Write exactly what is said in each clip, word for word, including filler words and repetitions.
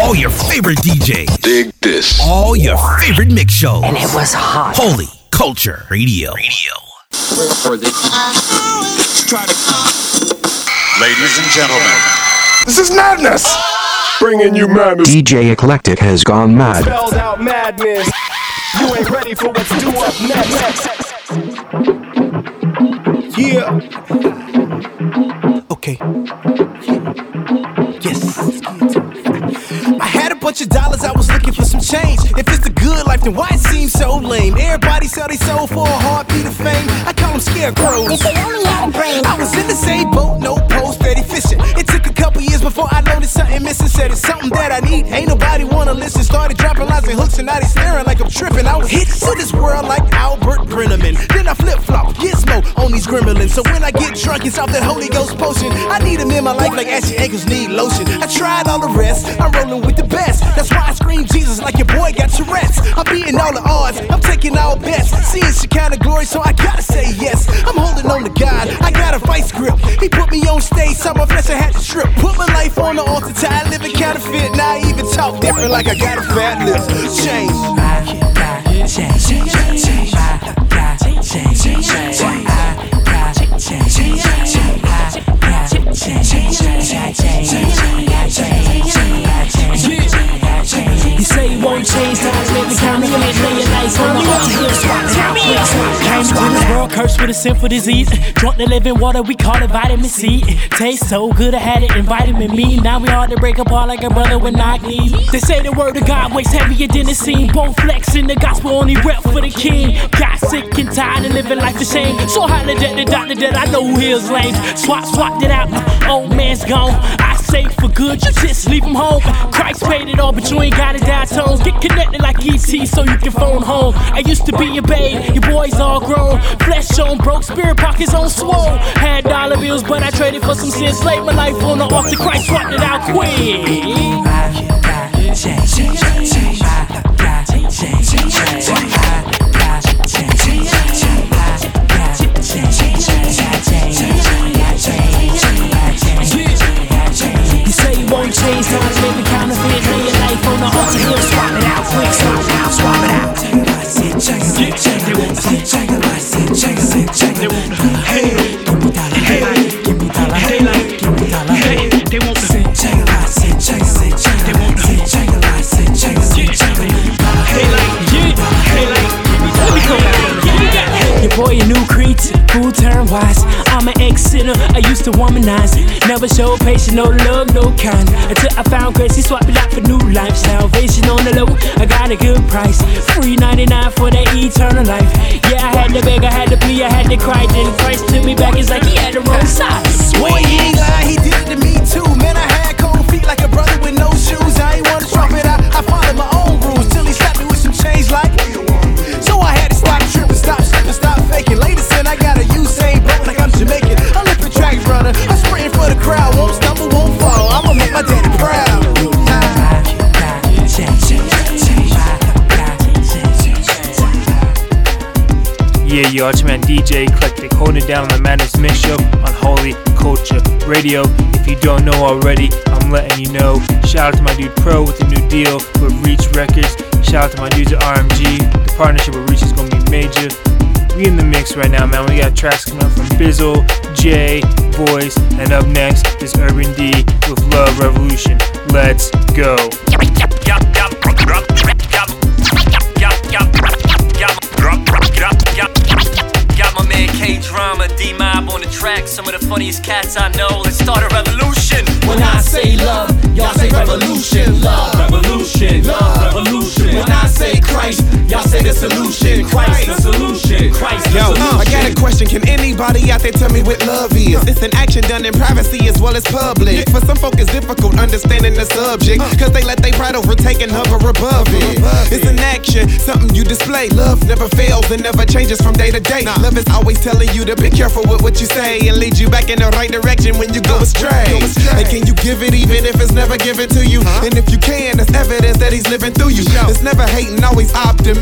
All your favorite D Js. Dig this. All your favorite mix shows. And it was hot. Holy Culture Radio. Radio. Ladies and gentlemen, this is madness. Bringing you madness. D J Eclectic has gone mad. Spelled out madness. You ain't ready for what's due up next. Yeah. Okay. Yes. I had a bunch of dollars, I was looking for some change. If it's the good life, then why it seems so lame? Everybody sell they soul for a heartbeat of fame. I call them scarecrows. If they only had a brain. I was in the same boat, no pole, steady fishing. It took a couple years before I noticed something missing. Said it's something that I need, ain't nobody wanna listen. Started dropping lines and hooks and now they staring like I'm tripping. I was hit to this world like Albert Brenneman. Then I flip-flop, gizmo on these gremlins. So when I get drunk, it's off that Holy Ghost potion. I need them in my life like ashy ankles need lotion. I tried all the rest, I'm rolling with the best. That's why I scream Jesus like your boy got Tourette's. I'm beating all the odds, I'm taking all bets. Seeing Shekinah glory, so I gotta say yes. I'm holding on to God, I got a vice grip. He put me on stage, saw my flesh, I had to strip. Put my life on the altar, tired living counterfeit. Now I even talk different like I got a fat lip. Change. Change. Change. Change. You say you won't change, times make me count me, make me a nice on the altar. Came to this world cursed with a sinful disease. Drunk the living water, we call it vitamin C. Tastes so good, I had it in vitamin me. Now we hard to break apart like a brother with knock knees. They say the word of God weighs heavier than it seems. Both flexing the gospel, only rep for the king. Got sick and tired of living life the same. So holler at the doctor that I know who heals lame. Swap, swapped it out, my old man's gone. I say for good, you just leave him home. Christ paid it all, but you ain't got it down tones. Get connected like E T so you can phone home. I used to be your babe, your boys all grown. Flesh on broke, spirit pockets on swole. Had dollar bills, but I traded for some sin. Slaved my life on the altar, Christ swapped it out quick. Change, change, change, change, you say you won't change, times make me counterfeit. Lay your life on the altar, he'll swap it out quick. Swap it out, swap it out. They won't see, check it out, see, check it out, check it out. Hey, give me dollar, hey, give me dollar, hey, give me dollar, hey. They won't see, check it out, see, check it out, check it out, see, check it out, see, check it out, check it out. Hey, like, yeah, hey, like, let me go back. Your boy a new creature, full turn wise. I'm an ex-sinner, I used to womanize. Never showed patience, no love, no kind. Until I found grace, he swapped it out for new life. Salvation on the low, I got a good price. Free ninety-nine for that eternal life. Yeah, I had to beg, I had to plead, I had to cry. Then Christ took me back, it's like he had the wrong side. Boy, he ain't lying, he did it to me too. Man, I had cold feet like a brother with no shoes. I ain't wanna drop it out, I followed my own rules. Till he slapped me with some change like. So I had to stop tripping, stop slipping, stop faking. Later said I got a Usain Bolt like I'm Jamaican. Olympic track runner, I'm sprinting for the crowd. Won't stumble, won't fall, I'ma make my daddy proud. Yeah, yo, it's your man D J Eclectic, holding it down on the Madness Mix Show on Holy Culture Radio. If you don't know already, I'm letting you know. Shout out to my dude Pro with the new deal with Reach Records. Shout out to my dudes at R M G. The partnership with Reach is gonna be major. We in the mix right now, man. We got tracks coming up from Bizzle, Jay, Voice, and up next is Urban D with Love Revolution. Let's go. Got my man K-Drama, D-Mob on the track. Some of the funniest cats I know. Let's start a revolution. When I say love, y'all say revolution. Love, revolution, love, revolution. When I say Christ, y'all say the solution. Christ, the solution. Christ, the Yo, solution. I got a question. Can anybody out there tell me what love is? It's an action done in privacy as well as public. For some folk, it's difficult understanding the subject, cause they let their pride overtake and hover above it. It's an action, something you display. Love never fails and never changes from day to day. Love is always telling you to be careful with what you say and lead you back in the right direction when you go astray. And can you give it even if it's never given to you? And if you can, it's evidence that he's living through you. It's never hating, always optimistic.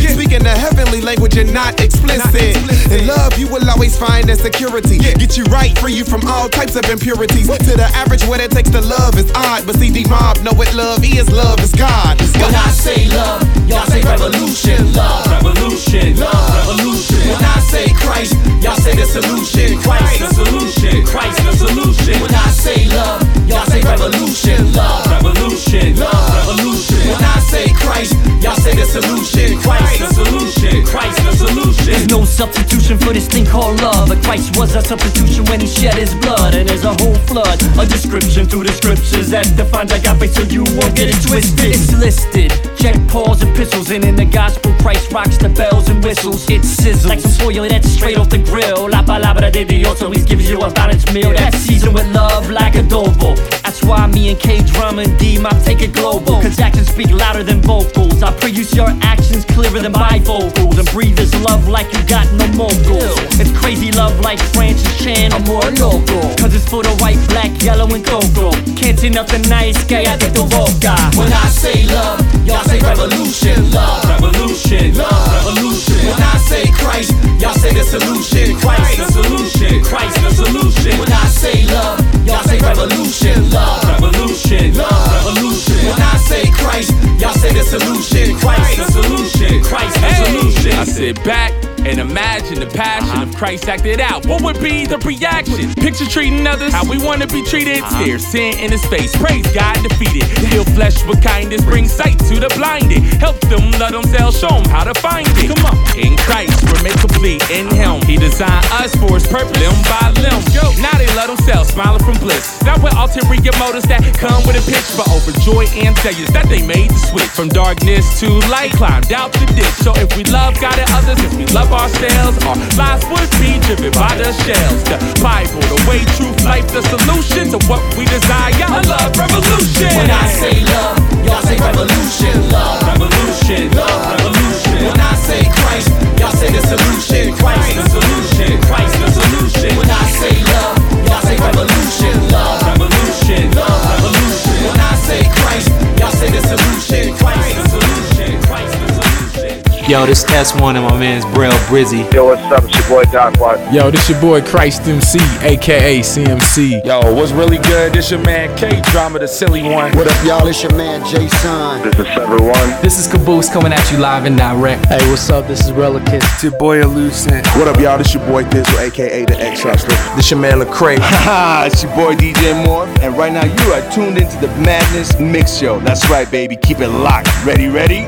Yeah. Speaking the heavenly language and not explicit. not explicit. In love, you will always find that security. Yeah. Get you right, free you from all types of impurities. Woo. To the average, what it takes to love is odd. But C D Mob know what love is. Love is God. It's God. When I say love, y'all say revolution. Love, revolution, love, revolution. When I say Christ, y'all say the solution. Christ, the solution. Christ, the solution. When I say love, y'all say revolution. Love, revolution, love, revolution. When I say Christ, y'all say the solution. Christ, the solution. Christ, the solution. There's no substitution for this thing called love. But Christ was a substitution when he shed his blood. And there's a whole flood, a description through the scriptures that defines agape, so you won't get it twisted. It's listed, check Paul's epistles, and in the gospel Christ rocks the bells and whistles. It sizzles like some foil that's straight off the grill. La palabra de Dios always gives you a balanced meal that's seasoned with love like adobo. That's why me and K-Drama and D-Mop take it global, cause actions speak louder than vocals. I pray you see your actions clearer than bifocals, and breathe this love like you got no moguls. It's crazy love like Francis Chan or more local, cause it's for the white, black, yellow, and cocoa. Can't say nothing nice, cállate tu boca. When I say love, y'all say revolution. Love, revolution, love, revolution. When I say Christ, y'all say the solution. Christ, the solution. Christ, the solution. When I say love, y'all say revolution. Love, revolution, love, revolution. When I say Christ, y'all say the solution. Christ, the solution. Christ, the solution. I sit back and imagine the passion of Christ acted out. What would be the reaction? Picture treating others how we want to be treated. Stare sin in his face, praise God defeated. Heal flesh with kindness, bring sight to the blinded. Help them love themselves, show them how to find it. Come on. In Christ, we're made complete in him. He designed us for his purpose, limb by limb. Yo, now they love themselves, smiling from bliss. Now with ulterior motives that come with a pitch, but overjoyed and zealous that they made the switch. From darkness to light, climbed out the ditch. So if we love God and others, if we love ourselves, our lives would be driven by the shells. The Bible, the way, truth, life, the solution to what we desire. I love revolution. When I say love, y'all say revolution. Love, revolution, love, revolution. When I say Christ, y'all say the solution. Christ, the solution. Christ, the solution. When I say love, y'all say revolution. Love, revolution, love, revolution. When I say Christ, y'all say the solution. Christ, the solution. Christ, the solution. Yo, this S one and my man's Braille Brizzy. Yo, what's up? It's your boy Doc Watt. Yo, this your boy Christ M C, aka C M C. Yo, what's really good? This your man K-Drama, the silly one. What up, y'all? This your man Jason. This is Sever One. This is Caboose coming at you live and direct. Hey, what's up? This is Relicus. It's your boy Elucent. What up, y'all? This your boy Dizzle, aka the X Hustler. This your man Lecrae. Haha, it's your boy D J Moore, and right now you are tuned into the Madness Mix Show. That's right, baby. Keep it locked. Ready, ready?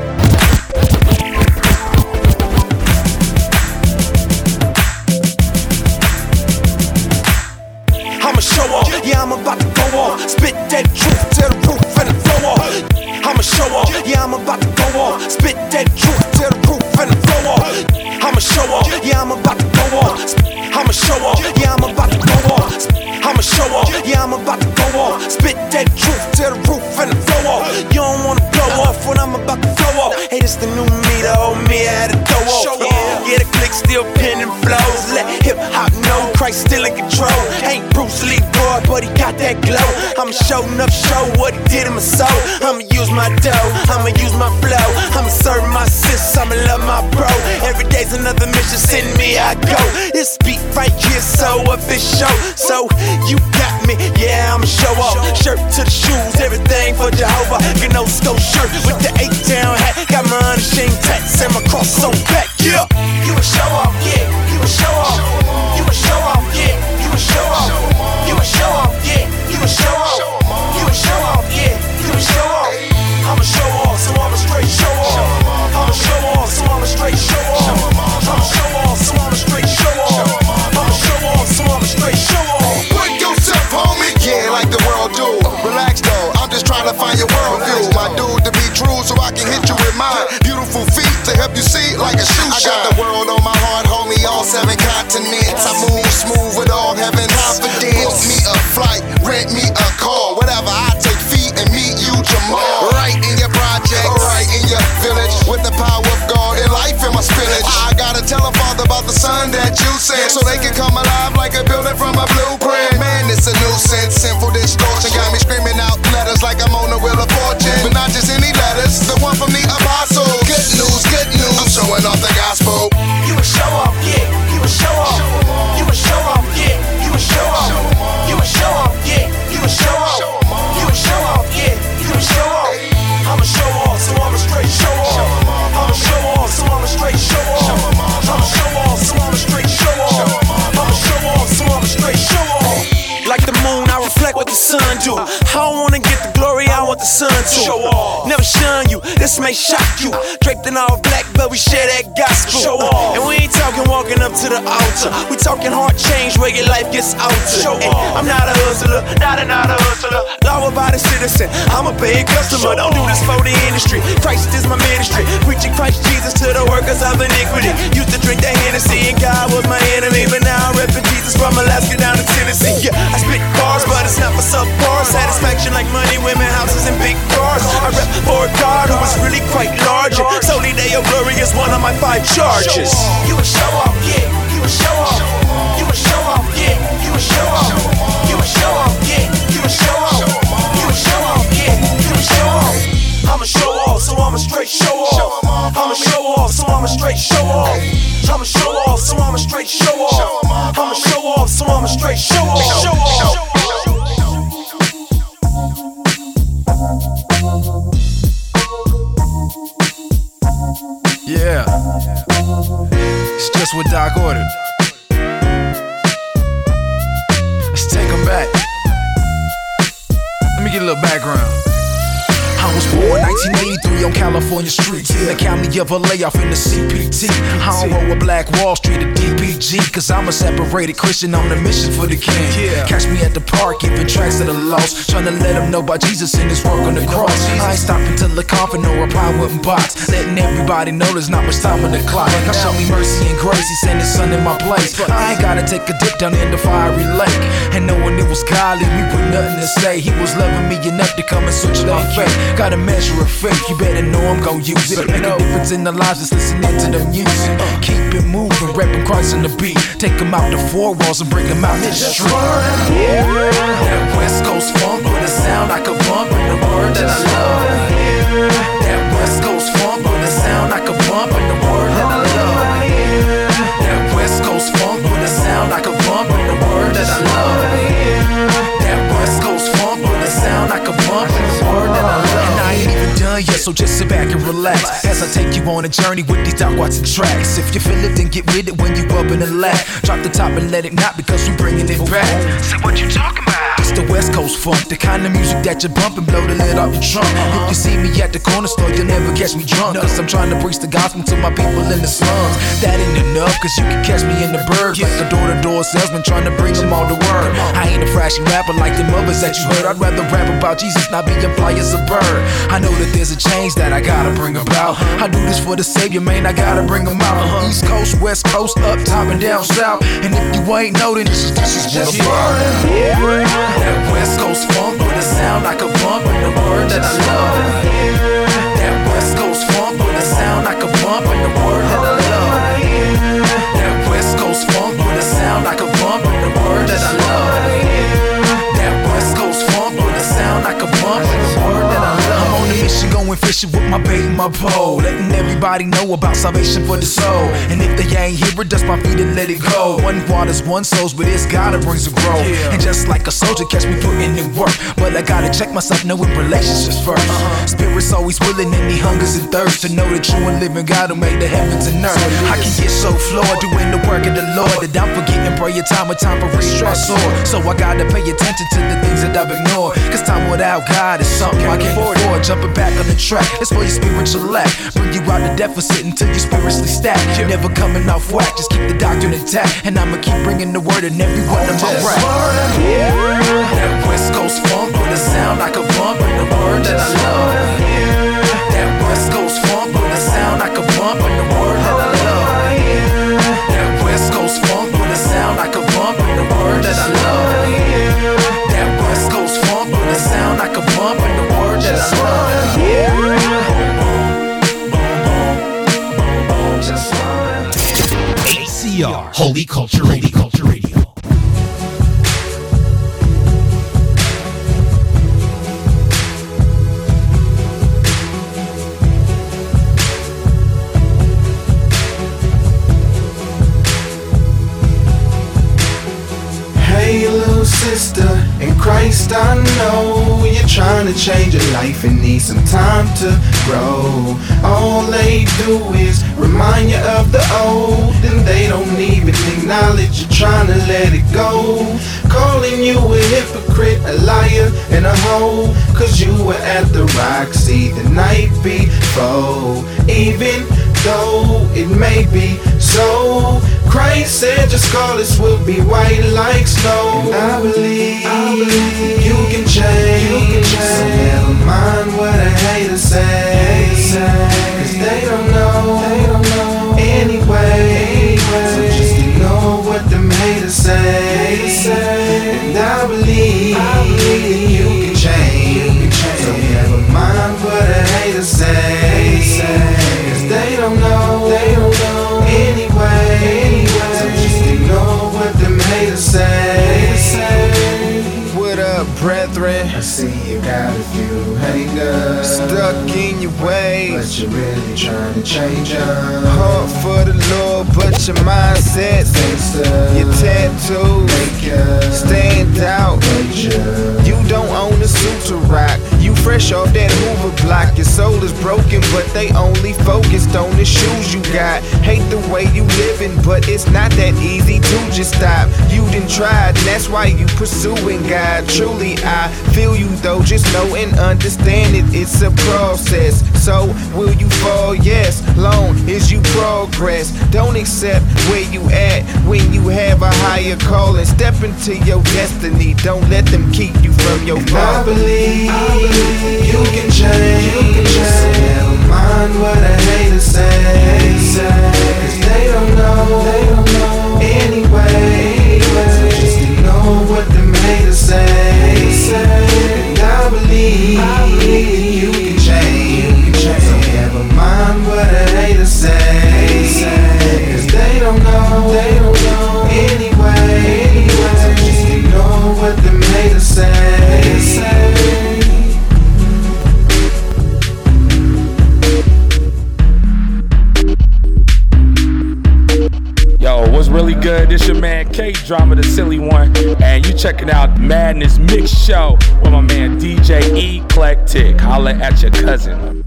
Yeah, I'm about to go off. Spit that truth to the roof and the floor off. I'ma show off. Yeah, I'm about to go off. Spit that truth to the roof and the floor off. I'ma show off. Yeah, I'm about to go off. I'ma show off. Yeah, I'm about to go off. I'ma show off. Yeah, I'm about to go off. Spit that truth to the roof and the floor off. You don't wanna blow off when I'm about to flow off. Hey, this the new me, the old me, I had to throw off. Yeah, yeah, the click still pinning flows. Let hip hop know Christ still in control. Ain't Bruce Lee, boy, but he got that glow. I'ma show enough show what he did in my soul. I'ma use my dough, I'ma use my flow. I'ma serve my sis, I'ma love my bro. Every day's another mission, send me, I go. This beat right here so official. So you got me, yeah, I'ma show off. Shirt to the shoes, everything for Jehovah. Gnosco shirt with the eight-down hat. Got my unashamed tats and my cross on back, yeah. You a show off, yeah, you a show off. You a show off, yeah, you a show off. You a show off, yeah, you a show off. You a show off, yeah, you a show off. I'm a show off, so I'm a straight show off. I'm a show off, so I'm a straight show off. I'm a show off, so I'm a straight show off. I'm a show off, so I'm a straight show off. Put yourself, homie, yeah, like the world do. Relax though, I'm just trying to find your worldview. My dude to be true, so I can hit you with mine. Beautiful feet to help you see like a shoe shine. I got the world on my heart, homie, all seven continents. I move smooth with all heaven's confidence. Book me a flight, rent me a car, whatever. I take feet and meet you tomorrow. Right in your project, right in your village, with the power of God and life in my spillage. I gotta tell a father about the son that you sent, so they can come alive like a building from a blueprint. Man, it's a nuisance, sinful distortion got me screaming out letters like I'm on the wheel of fortune. But not just any letters, the one from the apostle. Good news, good news, I'm showing the sun to. Show off. Never shun you, this may shock you. Draped in all black, but we share that gospel. Show off. And we ain't talking walking up to the altar. We talking hard change where your life gets altered. Show and off. I'm not a hustler, not a, not a hustler. Law-abiding citizen, I'm a paid customer. Show Don't off. do this for the industry. Christ is my ministry. Preaching Christ Jesus to the workers of iniquity. Used to drink that Hennessy and God was my enemy. But now I'm repping Jesus from Alaska down to Tennessee. Yeah, I spit bars, but it's not for subpar. Satisfaction like money, women, houses, and big cars. I rep for a God who is really quite large. Solely Deo Glory is one of my five charges. You a show off, yeah. You a show off. You a show off, yeah. You a show off. You a show off, yeah. You a show off. You a show off, yeah. You a show off. I'm a show off, so I'm a straight show off. I'm a show off, so I'm a straight show off. I'm a show off, so I'm a straight show off. I'm a show off, so I'm a straight show off. Show off. Yeah, it's just what Doc ordered. Let's take him back. Let me get a little background. I was born nineteen eighty-three on California streets, in the county of L A off in the C P T. I don't roll with Black Wall Street or D P G, cause I'm a separated Christian on a mission for the king. Catch me at the park, giving tracks to the lost, trying to let them know about Jesus and his work on the cross. I ain't stopping till the coffin or a pie wooden box, letting everybody know there's not much time on the clock. God show me mercy and grace, he sent his son in my place. I ain't gotta take a dip down in the fiery lake, and knowing it was God, leave me with nothing to say. He was loving me enough to come and switch my faith. Got a measure of faith, you better know I'm gon' use it. Make a difference in the lives, just listening to the music. Keep it moving, rapping Christ on the beat. Take him out the four walls and bring him out the street. That West Coast funk with a sound like a bump in the word that I love. That West Coast funk with a sound like a bump in the word that I love. That West Coast funk with a sound like a bump in the word that I love. That West Coast funk with a sound like a bump in the word that I love. And I ain't even done yet, so just sit back and relax as I take you on a journey with these Doc Watson tracks. If you feel it, then get with it when you up in the lap. Drop the top and let it knock because we bringing it back. Say what you talking about? It's the West Coast funk, the kind of music that you bump and blow the lid off your trunk. If you see me at the corner store, you'll never catch me drunk, cause I'm trying to preach the gospel to my people in the slums. That ain't enough, cause you can catch me in the burbs like a door-to-door salesman trying to bring them all the word. I ain't a flashy rapper like the mothers that you heard. I'd rather rap about Jesus, not being fly as a bird. I know that there's a change that I gotta bring about. I do this for the Savior, man, I gotta bring him out. East Coast, West Coast, up top and down south. And if you ain't know, then this is, this is what I'm That West Coast funk with a sound like a bump in the word that I love. That West Coast funk with a sound like a bump in the word that I love. That West Coast funk with a sound like a bump in the word that I love. That West Coast funk with a sound like a bump in the word that I love. I'm on a mission going fishing with my bait and my pole, letting everybody know about salvation for the soul. And if they ain't hear it, dust my feet and let it go. One waters, one souls, but it's gotta bring some growth. And just like a soldier, catch me putting in work, but I gotta check myself, knowing relationships first. Spirit's always willing and he hungers and thirsts to know the true and living God who made the heavens and earth. I can get so floored doing the work of the Lord that I'm forgetting prayer time with time for restress sore. So I gotta pay attention to the things that I've ignored, cause time without God is something I can't afford. Jumping back on the track, it's for your spiritual lack. Bring you out the deficit until you're spiritually stacked. Never coming off whack, just keep the doctrine intact. And I'ma keep bringing the word in every one of my raps. That West Coast funk with a sound like a bump in the word that I love. That West Coast funk with a sound like a bump in the word that I love. That West Coast funk with a sound like a bump in the word that I love. That West Coast funk with a sound like a bump in the word that I love. H C R, Holy Culture Radio. Culture Radio. Hey, little sister, in Christ, I know you're trying to change your life and need some time to grow. All they do is remind you of the old, and they don't even acknowledge you're trying to let it go. Calling you a hypocrite, a liar, and a hoe, cause you were at the Roxy the night before. Even though it may be so, Christ said your scarlets will be white like snow. And I believe, I believe you can change, you can change. So never mind what a hater say, cause they don't know, they don't know anyway. So just ignore what them haters say. And I believe, I believe you can change. So never mind what a hater say, cause they don't know, they don't know anyway. So just ignore what them haters say. What up, brethren? I see you got a few haters stuck in your ways, but you're really trying to change them. Heart for the Lord, but your mindset's your tattoo stand out. You don't own a suit to rock. You fresh off that Hoover block. Your soul is broken, but they only focused on the shoes you got. Hate the way you living, but it's not that easy to just stop. You done tried, and that's why you pursuing God. Truly, I feel you though. Just know and understand it. It's a process. So will you fall? Yes, long as you progress. Don't accept where you at when you have a higher calling. Step into your destiny. Don't let them keep you from your calling. I believe, I believe you can change. You can change. So never mind what a hater say, cause they don't know, they don't know anyway. So just ignore what them haters say. And I believe, I believe you can change. So never mind what a hater say, cause they don't know, they don't know anyway. So just ignore what them haters say. Yo, what's really good? This your man K Drama, the silly one, and you checking out Madness Mix Show with my man D J Eclectic. Holla at your cousin.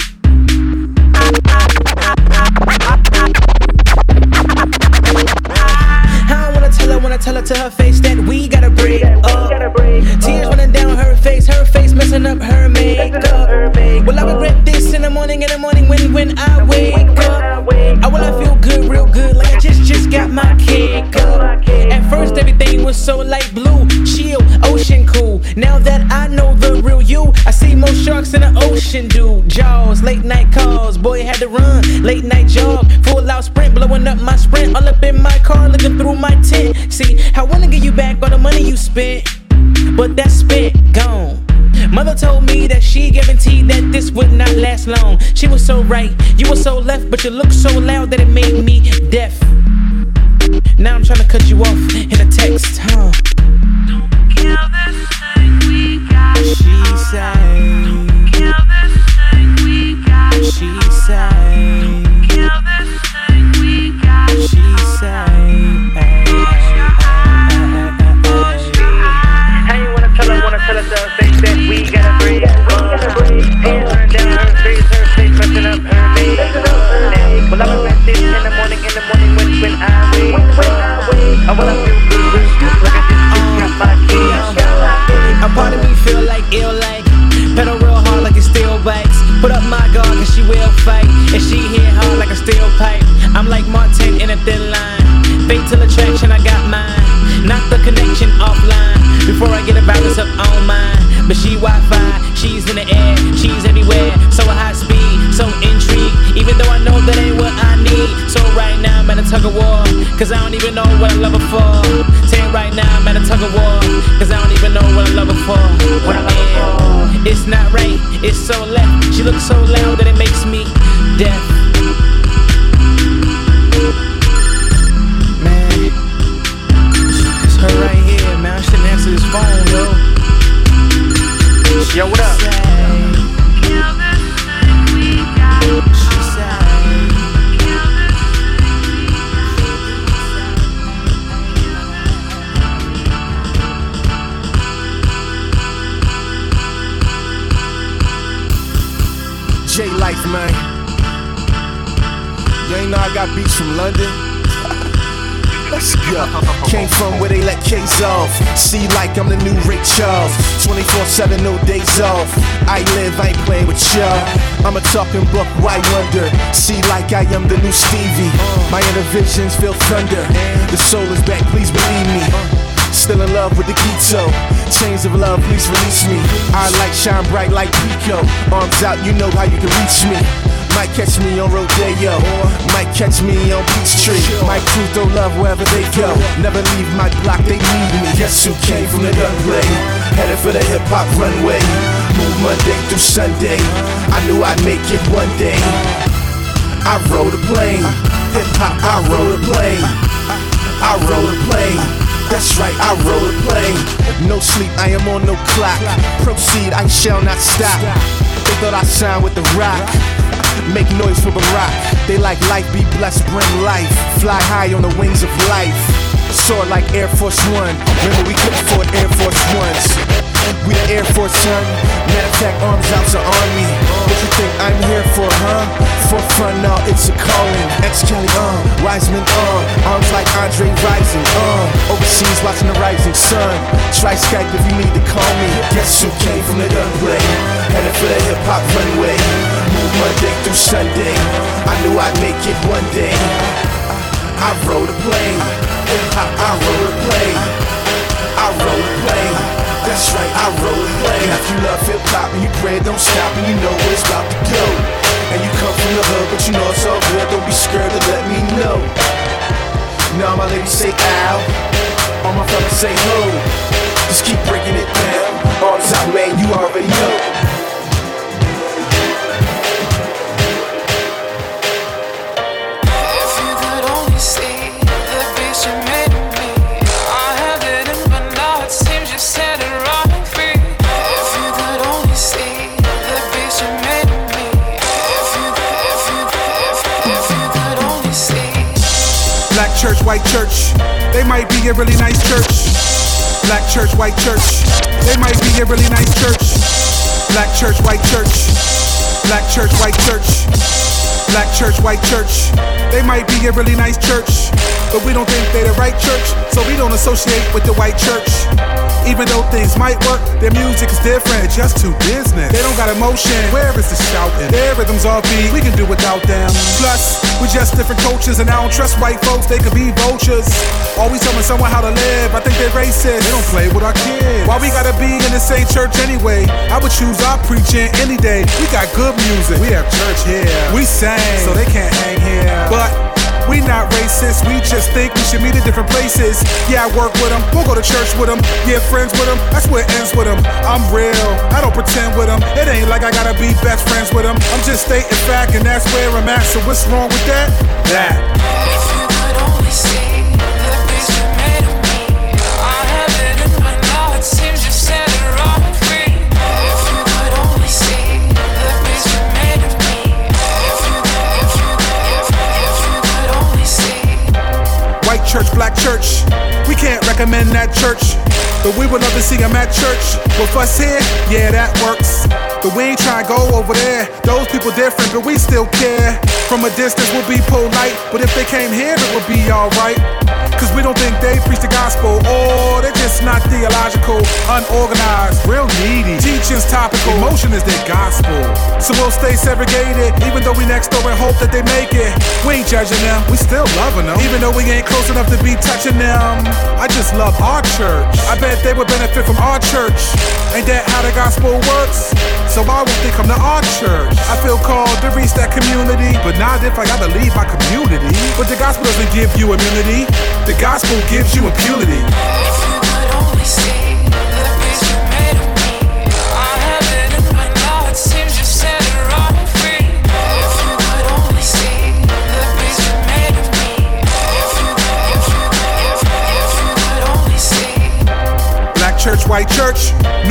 I wanna tell her, wanna tell her to her face that we gotta break up. Tears running down her face, her face messing up her makeup. Will I regret this in the morning, in the morning when, when I wake up? Or will I feel good, real good, like I just, just got my kick up? At first everything was so light blue, chill, ocean cool. Now that I know the real you, I see more sharks in the ocean, dude. Jaws, late night calls, boy had to run, late night jog, full out sprint, blowing up my sprint, all up in my car, looking through my tent. See, I wanna give you back all the money you spent, but that's spent, gone. Mother told me that she guaranteed that this would not last long. She was so right, you were so left, but you look so loud that it made me deaf. Now I'm trying to cut you off in a text, huh? Don't kill this thing we got. She sang. Don't kill this thing we got. She sang. Don't kill this thing we got. She sang. How you wanna tell her, wanna tell her the things that we gotta breathe? Hands turn down her face, her face messing up her makeup. Well, I regret this in the morning, in the morning when, when I wake up. I wanna feel good, real good, like I just, just got my keys. A part of me feel like ill, like pedal real hard like it steel bikes. Put up my guard cause she will fight, and she hit hard like a steel pipe. I'm like Martin in a thin line, fatal attraction, I got mine. Knock the connection offline before I get a balance up on mine. But she Wi-Fi, she's in the air, she's everywhere. So high speed, so intrigued, even though I know that ain't what I need. So right now I'm at a tug of war, cause I don't even know what I love her for. Saying right now I'm at a tug of war, cause I don't even know what I love her for. What I love her for. It's not right, it's so left. She looks so loud that it makes me deaf. Man, it's her right here, man. I shouldn't answer this phone, yo. Yo, what up? J Life, man. You ain't know I got beats from London? Let's go. Came from where they let K's off. See like I'm the new Ray Charles. twenty-four seven, no days off. I live, I ain't playing with y'all. I'm a talking book, why wonder? See like I am the new Stevie. My inner visions feel thunder. The soul is back, please believe me. Still in love with the Quito. Chains of love, please release me. Our light shine bright like Pico. Arms out, you know how you can reach me. Might catch me on Rodeo, might catch me on Peachtree. My crew throw love wherever they go. Never leave my block, they need me. Guess who came from the gunplay? Headed for the hip hop runway. Move Monday through Sunday. I knew I'd make it one day. I rode a plane. Hip hop, I rode a plane. I rode a plane. That's right, I roll a plane. No sleep, I am on no clock. Proceed, I shall not stop. They thought I signed with the Rock. Make noise for Barack. They like life, be blessed, bring life. Fly high on the wings of life. Soar like Air Force One. Remember we couldn't afford Air Force Ones. We the Air Force, son. Matter of fact, arms out to army. What you think I'm here for, huh? For fun, no, it's a calling. Ex-Kelly, uh, Wiseman, uh. Arms like Andre Rising, uh. Overseas watching the rising sun. Try Skype if you need to call me. Guess who came from the gunplay? Headed for the hip-hop runway. Move Monday through Sunday. I knew I'd make it one day. I rode a plane. Hip-hop, I rode a plane. I rode a plane. That's right, I rode a plane. If you love hip-hop and you pray, don't stop and you know where it's about to go. And you come from the hood, but you know it's all good. Don't be scared to let me know. Now my ladies say ow. All my fellas say ho. Just keep breaking it down. Arms out, man, you already know. Black church, white church, they might be a really nice church. Black church, white church, they might be a really nice church. Black church, white church, black church, white church, black church, white church, they might be a really nice church. But we don't think they the right church, so we don't associate with the white church. Even though things might work, their music is different, it's just too business. They don't got emotion, where is the shouting? Their rhythms all beat, we can do without them. Plus, we just different cultures, and I don't trust white folks, they could be vultures. Always telling someone how to live, I think they're racist. They don't play with our kids. Why we gotta be in the same church anyway? I would choose our preaching any day. We got good music, we have church here. We sing, so they can't hang here. But we not racist, we just think we should meet in different places. Yeah, I work with them, we'll go to church with them. Yeah, friends with them, that's where it ends with them. I'm real, I don't pretend with them. It ain't like I gotta be best friends with them. I'm just stating fact and that's where I'm at. So what's wrong with that? That. If you could only see the beast you made of me, I have it in my now, it seems you set it wrong free. If you could only see the beast you made of me, if you could, if you could, if, if you could only see. White church, black church, we can't recommend that church, but we would love to see them at church. With us here, yeah, that works. But we ain't tryna go over there. Those people different, but we still care. From a distance, we'll be polite, but if they came here, it would be alright. Cause we don't think they preach the gospel, or they're just not theological. Unorganized, real needy. Teaching's topical, emotion is their gospel. So we'll stay segregated, even though we next door and hope that they make it. We ain't judging them, we still loving them. Even though we ain't close enough to be touching them. I just love our church. I bet they would benefit from our church. Ain't that how the gospel works? So why won't they come to our church? I feel called to reach that community, but not if I gotta leave my community. But the gospel doesn't give you immunity, the gospel gives you impunity. If you could only see the beast you made of me, I have it in my now, it seems you set it wrong free. If you could only see the beast you made of me, if you could, if you could, if, if you could only see. Black church, white church, New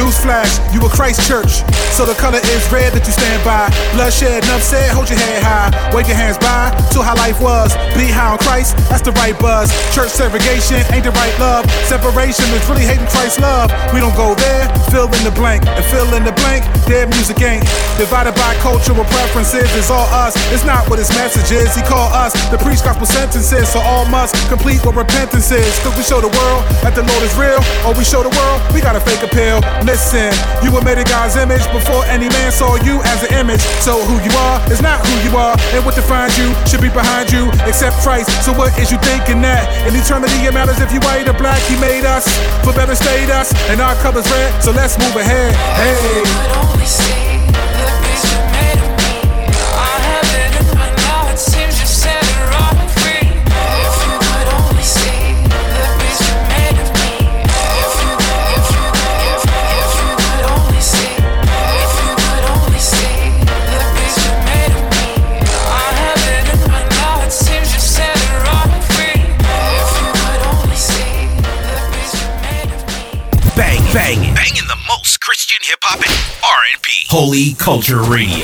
Newsflash, you a Christ church. So the color is red that you stand by. Bloodshed, enough said, hold your head high. Wave your hands by to how life was. Be high on Christ, that's the right buzz. Church segregation ain't the right love. Separation is really hating Christ's love. We don't go there, fill in the blank. And fill in the blank, their music ain't. Divided by cultural preferences, it's all us. It's not what his message is. He called us to preach gospel sentences. So all must complete what repentance is. Cause we show the world that the Lord is real. Or we show the world we got a fake appeal. Listen, you were made in God's image before any man saw you as an image. So who you are is not who you are. And what defines you should be behind you, except Christ. So what is you thinking that? In eternity it matters if you white or black. He made us for better state us. And our color's red, so let's move ahead. Hey. Only see the picture made of me. I have it in my now, it seems you set it wrong free. If you could only see the picture made of me. If you could, if you could, if, if you could only see, if you could only see the picture made of me. I have it in my now, it seems you set it wrong free. If you could only see the picture made of me. Bang, bang, banging the most Christian hip hop and R and B. Holy Culture Radio.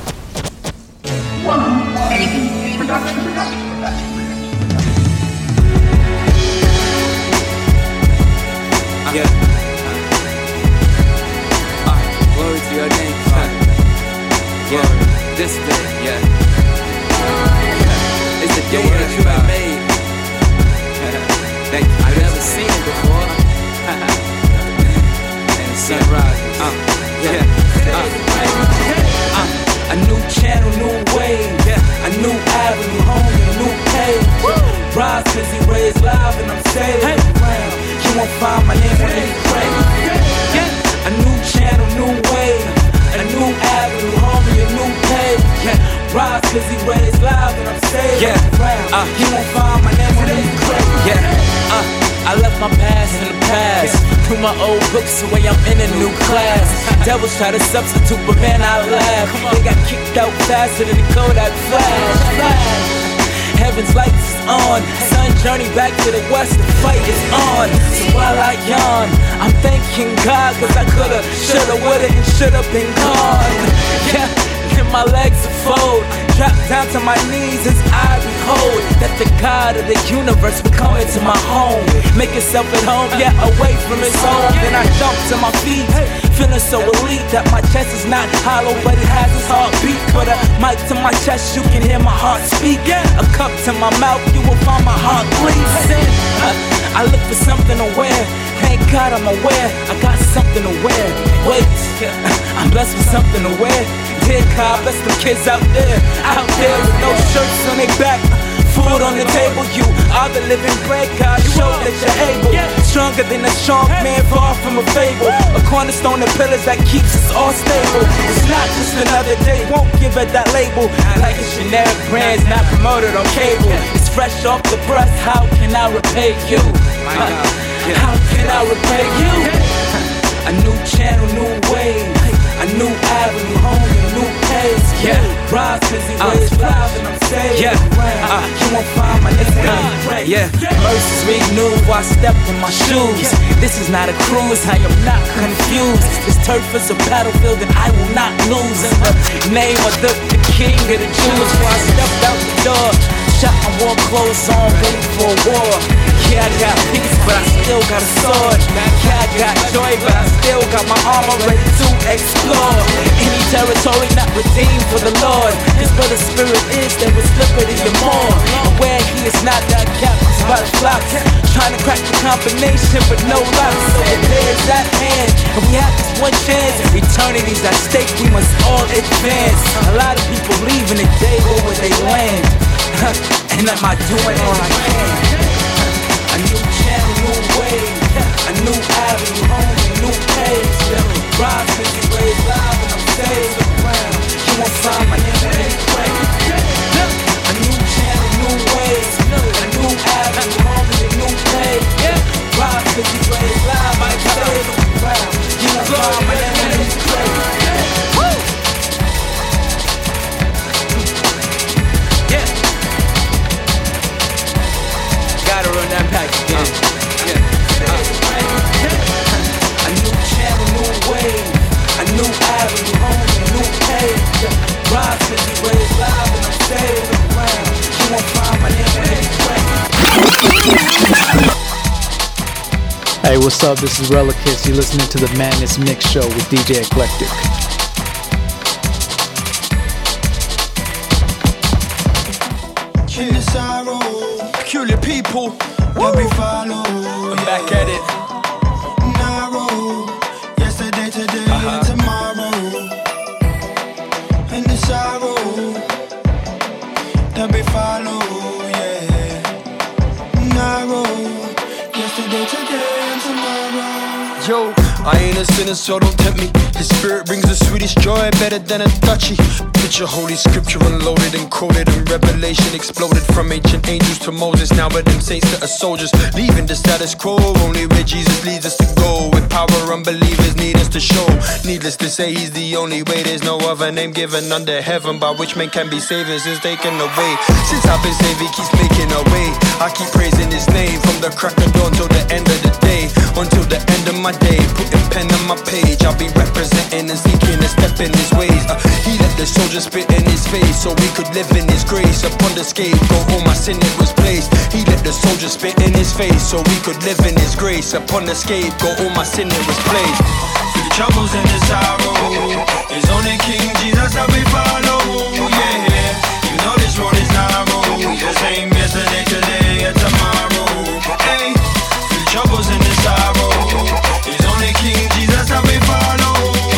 Yeah. Uh, glory to your name, Son. Yeah. This day, yeah. It's the day that you have made. Thank you. I've never seen it before. And the sun rises. Uh, yeah. Uh, uh, a new channel, new wave. Yeah. A new avenue, home, a new page. Rise, busy, raise live, and I'm sailing around. You won't find my name on any crate. Yeah. A new channel, new wave. A new avenue, homie, a new page. Yeah. Rise, busy, raise live, and I'm sailing yeah. around. Uh, you won't find my name on any crate. Yeah. Uh. I left my past in the past. Threw my old books away, I'm in a new class. Devils try to substitute, but man, I laugh. They got kicked out faster than the Kodak flash. Flash. Heaven's lights is on. Sun journey back to the west, the fight is on. So while I yawn, I'm thanking God, cause I coulda, shoulda, woulda, and shoulda been gone. Yeah. And my legs are fold, drop down to my knees as I behold that the God of the universe will come into my home. Make itself at home, yeah, away from his home. Then I jump to my feet, feeling so elite that my chest is not hollow, but it has its heartbeat. Put a mic to my chest, you can hear my heart speak. A cup to my mouth, you will find my heart bleeds. uh, I look for something to wear. Thank God I'm aware, I got something to wear. Wait, I'm blessed with something to wear. Dear God, bless them kids out there, out there with no shirts on their back. Food on the table, you are the living bread. God, show that you're able. Stronger than a strong man, far from a fable. A cornerstone of pillars that keeps us all stable. It's not just another day, won't give it that label. Like a generic brand, not promoted on cable. It's fresh off the press, how can I repay you? Uh, how can I repay you? A new channel, new wave. A new avenue, home, a new pace. Yeah, rise, busy, raise live, and I'm saved. Yeah, uh, you won't find my name on yeah, mercies renewed while I stepped in my shoes. This is not a cruise, I am not confused. This turf is a battlefield and I will not lose. In the name of the, the King of the Jews, while I stepped out the door, shot my war clothes on, waiting for a war. Yeah, I got peace, but I still got a sword. Yeah, I got joy, but I still got my armor ready to explore any territory not redeemed for the Lord. Cause where the Spirit is, there is liberty and more. And where He is not, that captives by the flocks. Trying to crack the combination, but no locks. So the day is at hand, and we have this one chance. Eternity's at stake, we must all advance. A lot of people leaving the day where they land. And am I doing all I can? A new channel, new wave. A new avenue, home, a new page. Rise, busy, raise live, and I'm saved around. You won't find my name in any way. A new channel, new wave. A new avenue, home, a new page. Rise, busy, raise live, I'm saved around. You won't find my name in any way. Yeah. Gotta run that back again. Uh, yeah. Uh, a new channel, new way. Rhymes everywhere, it's live and I'm staying around. You won't find my name anywhere. Hey, what's up? This is Relicus. You're listening to the Madness Mix Show with D J Eclectic. In the sorrow, peculiar people. That we follow. I'm back at it. Narrow. Yesterday, today, uh-huh. and tomorrow. In the sorrow that we follow, yeah. Narrow. Yesterday, today, and tomorrow. Yo, I ain't a sinner, so don't tempt me. His spirit brings the sweetest joy, better than a duchy. Picture holy scripture unloaded and quoted, and revelation exploded from ancient angels to Moses. Now but them saints to us soldiers, leaving the status quo. Only where Jesus leads us to go. With power unbelievers need us to show. Needless to say, he's the only way. There's no other name given under heaven by which men can be saved. Is taken away. Since I've been saved, he keeps making a way. I keep praising his name from the crack of dawn till the end of the day. Until the end of my day, putting pen on my page. I'll be representing and seeking a step in his ways. uh, He let the soldier spit in his face so we could live in his grace. Upon the scapegoat, all my sin it was placed. He let the soldier spit in his face so we could live in his grace. Upon the scapegoat, all my sin it was placed. Through the troubles and the sorrow, it's only King Jesus that we follow, yeah. You know this road is narrow, the same yesterday, today, and tomorrow. Hey, through the troubles and the sorrow, it's only King Jesus that we follow,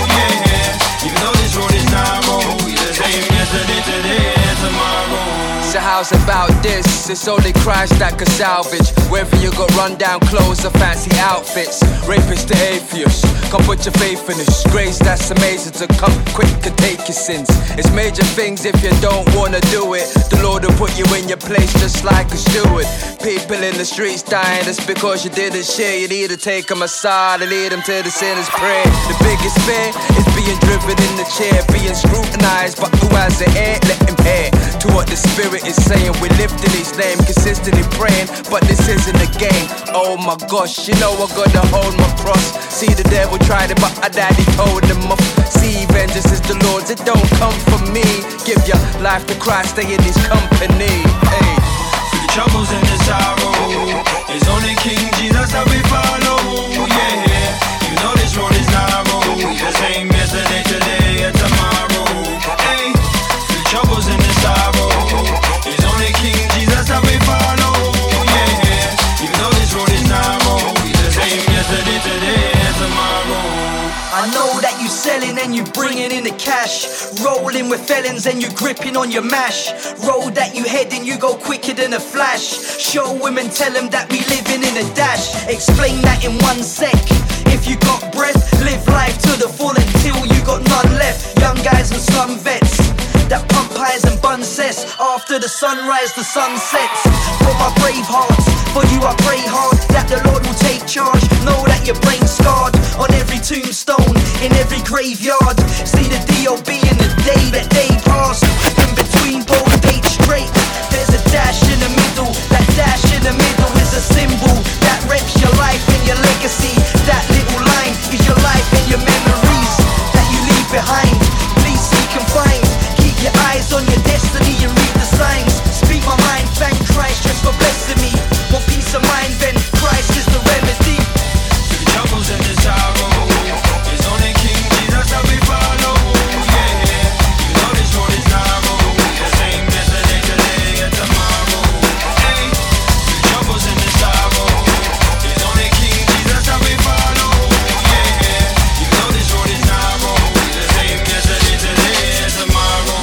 yeah. You know this road is narrow, the same yesterday, today, and tomorrow. So how's about this? It's only Christ that can salvage. Whether you got run-down clothes or fancy outfits, rapists to atheists, come put your faith in this grace that's amazing to come quick and take your sins. It's major things if you don't wanna do it. The Lord will put you in your place just like a steward. People in the streets dying just because you didn't share. You need to take them aside and lead them to the sinner's prayer. The biggest fear is being driven in the chair, being scrutinized, but who has an ear? Let him hear to what the Spirit is saying. We lift in His name, consistently praying, but this isn't a game. Oh my gosh, you know I gotta hold my cross. See, the devil tried it, but our daddy told him off. See, vengeance is the Lord's, it don't come from me. Give your life to Christ, stay in His company. Hey. Through the troubles and the sorrow, it's only King Jesus that we follow, yeah. You know this road is narrow, the same yesterday, today, and tomorrow. Hey, through the troubles and the sorrow, it's only King Jesus that we follow, yeah. You know this road is narrow, the same yesterday, today, and tomorrow. I know that you selling and you bringing in the cash, rolling with felons and you gripping on your mash. Road that you heading, you go quicker than a flash. Show them and tell them that we living in a dash. Explain that in one sec. If you got breath, live life to the full until you got none left. Young guys and slum vets that pump pies and bun sets. After the sunrise, the sun sets. For my brave hearts, for you I pray hard that the Lord will take charge. Know that your brain's scarred on every tombstone, in every graveyard. See the D O B in the day that they pass. In between both dates straight, there's a dash in the middle. That dash in the middle is a symbol that reps your life and your legacy. That little line is your life and your memories that you leave behind. Please seek and find. Keep your eyes on your destiny and read the signs. Speak my mind, thank Christ just for blessing me. Want peace of mind, then Christ is the remedy. Through the troubles and the sorrow, it's only King Jesus that we follow, yeah. You know this road is narrow, the same yesterday, today, and tomorrow. Hey, through the troubles and the sorrow, it's only King Jesus that we follow, yeah. You know this road is narrow, the same yesterday, today, and tomorrow.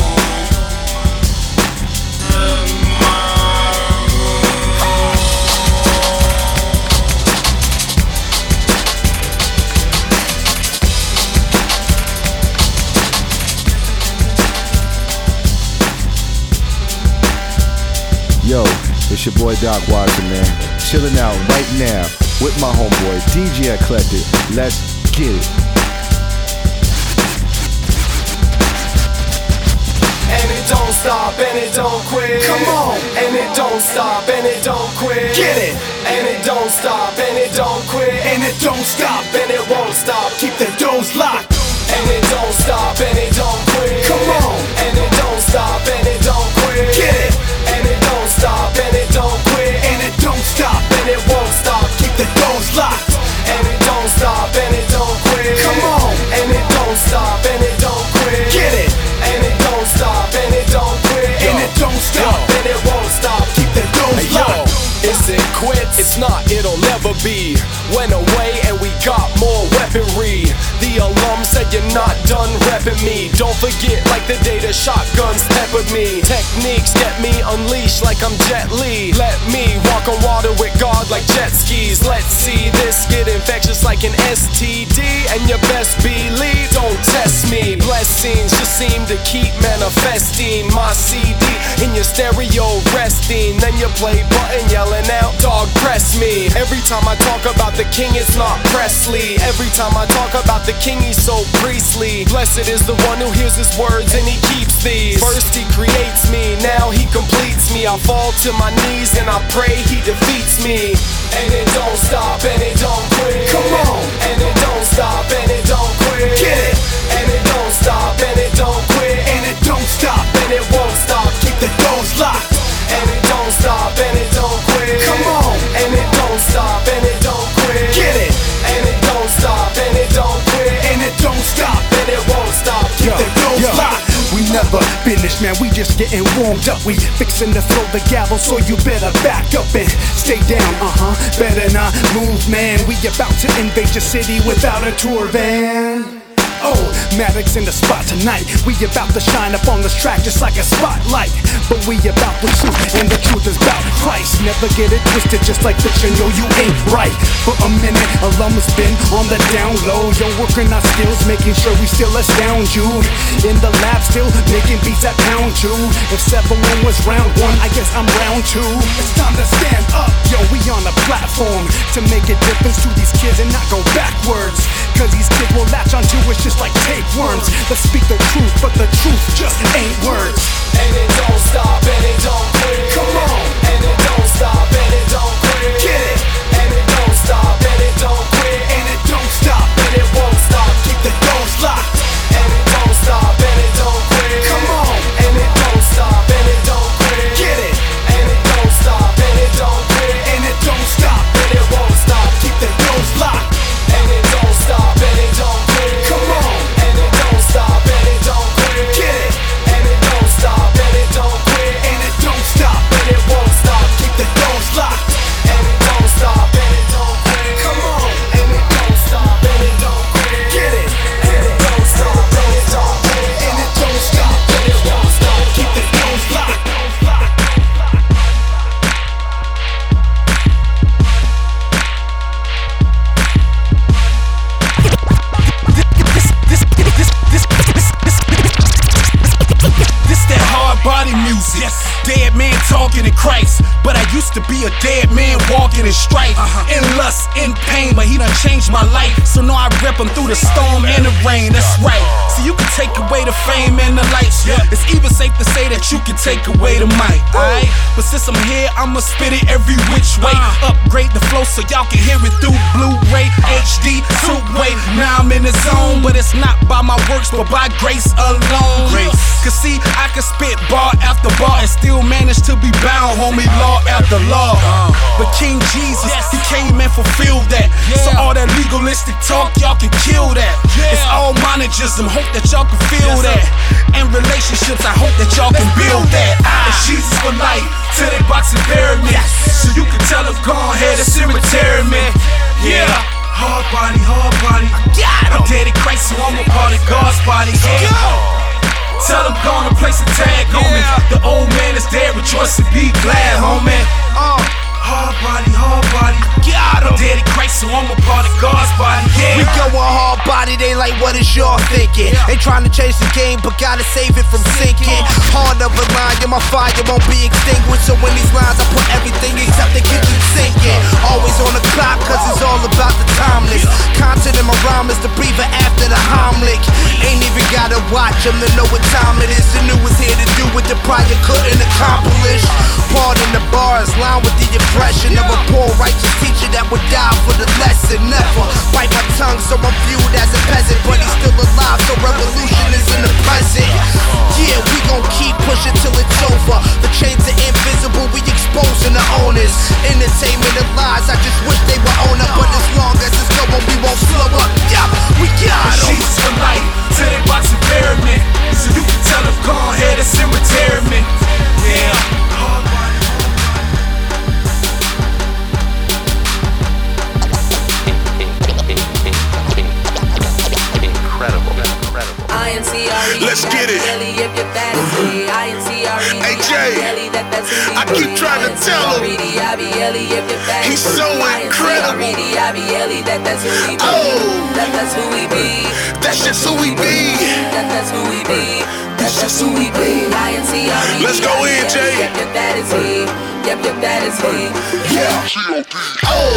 Yo, it's your boy Doc Watson, man. Chilling out right now with my homeboy D J Eclectic. Let's get it. And it don't stop and it don't quit. Come on. And it don't stop and it don't quit. Get it. And it don't stop and it don't quit. And it don't stop and it won't stop. Keep the doors locked. And it don't stop and it don't quit. Come on. And it not done repping me. Don't forget, like the day the shotguns peppered me. Techniques get me unleashed like I'm Jet Li. Let me walk on water with God like jet skis. Let's see this get infectious like an S T D, and you best believe, don't test me. Blessings just seem to keep manifesting. My C D in your stereo resting. Then you play button yelling out, dog press me. Every time I talk about the king, it's not Presley. Every time I talk about the king, he's so priestly. Blessed is the one who hears his words and he keeps these. First he creates me, now he completes me. I fall to my knees and I pray he defeats me. And it don't stop and it don't quit. Come on. And it don't stop and it don't quit. Get it. And it don't stop and it don't quit. And it don't stop and it won't stop. Keep the doors locked. And it don't stop and it don't quit. Come on. And it don't stop and it don't quit. Get it. And it don't stop and it don't quit. And it don't stop and it won't stop. Keep Yo, the doors yo. locked. We never finished, man, we just getting warmed up. We fixin' to throw the gavel, so you better back up and stay down, uh-huh. Better not move, man. We about to invade your city without a tour van. Oh, Maddox in the spot tonight. We about to shine up on this track just like a spotlight. But we about the truth, and the truth is about Christ. Never get it twisted, just like fiction, yo, you ain't right. For a minute, alum has been on the down low. Yo, working our skills, making sure we still astound you. In the lab, still making beats that pound you. If seven one was round one, I guess I'm round two. It's time to stand up, yo, we on a platform to make a difference to these kids and not go backwards. Cause these kids will latch onto us just like tapeworms. Let's speak the truth, but the truth just ain't words. And it don't stop and it don't quit. Come on. And it don't stop and it don't quit. Get it. And it don't stop and it don't quit. And it don't stop and it won't stop. Keep the doors locked. And it don't stop and it don't quit. Come on. And it don't stop and it don't quit. Get it. And it don't stop and it don't quit. And it don't stop and it won't stop. Keep the doors locked. And it don't stop and it don't quit. Come on. And it don't stop and it don't quit. Get it. And it don't stop and it don't quit. And it don't stop and it won't stop. Keep the doors locked. And it don't stop and it don't quit. Come on. And it don't stop and it don't quit. Get it. And it don't stop and it don't quit. And it don't stop and it won't stop. Keep the doors locked. Body music, yes. Dead man talking in Christ, but I used to be a dead man walking in strife, uh-huh. in lust, in pain, but he done changed my life. So now I rep him through the storm and the rain. That's right. So you can take away the fame and the lights. Yeah. It's even safe to say that you can take away the mic. Alright, but since I'm here, I'ma spit it every which way. Uh. Upgrade the flow so y'all can hear it through Blu-ray, H D, two-way. Now I'm in the zone, but it's not by my works, but by grace alone. Grace. Cause see, I can spit bar after bar and still manage to be bound, homie, law after law. But King Jesus, he came and fulfilled that. So all that legalistic talk, y'all can kill that. It's all monogism, hope that y'all can feel that. And relationships, I hope that y'all can build that. It's Jesus for life, till they box and bury me. So you can tell them, go ahead and cemetery me. Yeah. Hard body, hard body. I'm dead in Christ, so I'm a part of God's body. Yeah. Tell them gonna place a tag on me. The old man is dead, rejoice and be glad, homie. Uh, hard body, hard body. God, I'm dead in Christ, so I'm a part of God's body. Yeah. We go on hard body, they like, what is y'all thinking? Ain't trying to change the game, but gotta save it from sinking. Hard of a line, yeah, my fire won't be extinguished. So in these lines, I put everything except they keep you sinking. Always on the clock, cause it's all about the timeless. Content in my rhyme is the breather after the Heimlich. Ain't even gotta watch them to know what time it is. The new is here to do what the prior couldn't accomplish. Pardon the bars, line with the impression of a poor righteous teacher that would die for the lesson. Never bite my tongue, so I'm viewed as a peasant, but he's still alive, so revolution is in the present. Yeah, we gon' keep pushing till it's over. The chains are invisible, we exposing the owners. Entertainment and lies, I just wish they were on up, but as long as it's going, we won't slow up. Yeah, we got 'em. Jesus for life, till they box and bury me. So you can tell them, go ahead and cemetery me. Yeah. Incredible. I keep trying to tell him. He's so incredible. Oh, that's who we be. That's just who we be. That's who we be. That's just who we be. Let's go in, Jay. Yep, yep, that is he. Yep, yep, that is he. Yeah. Oh.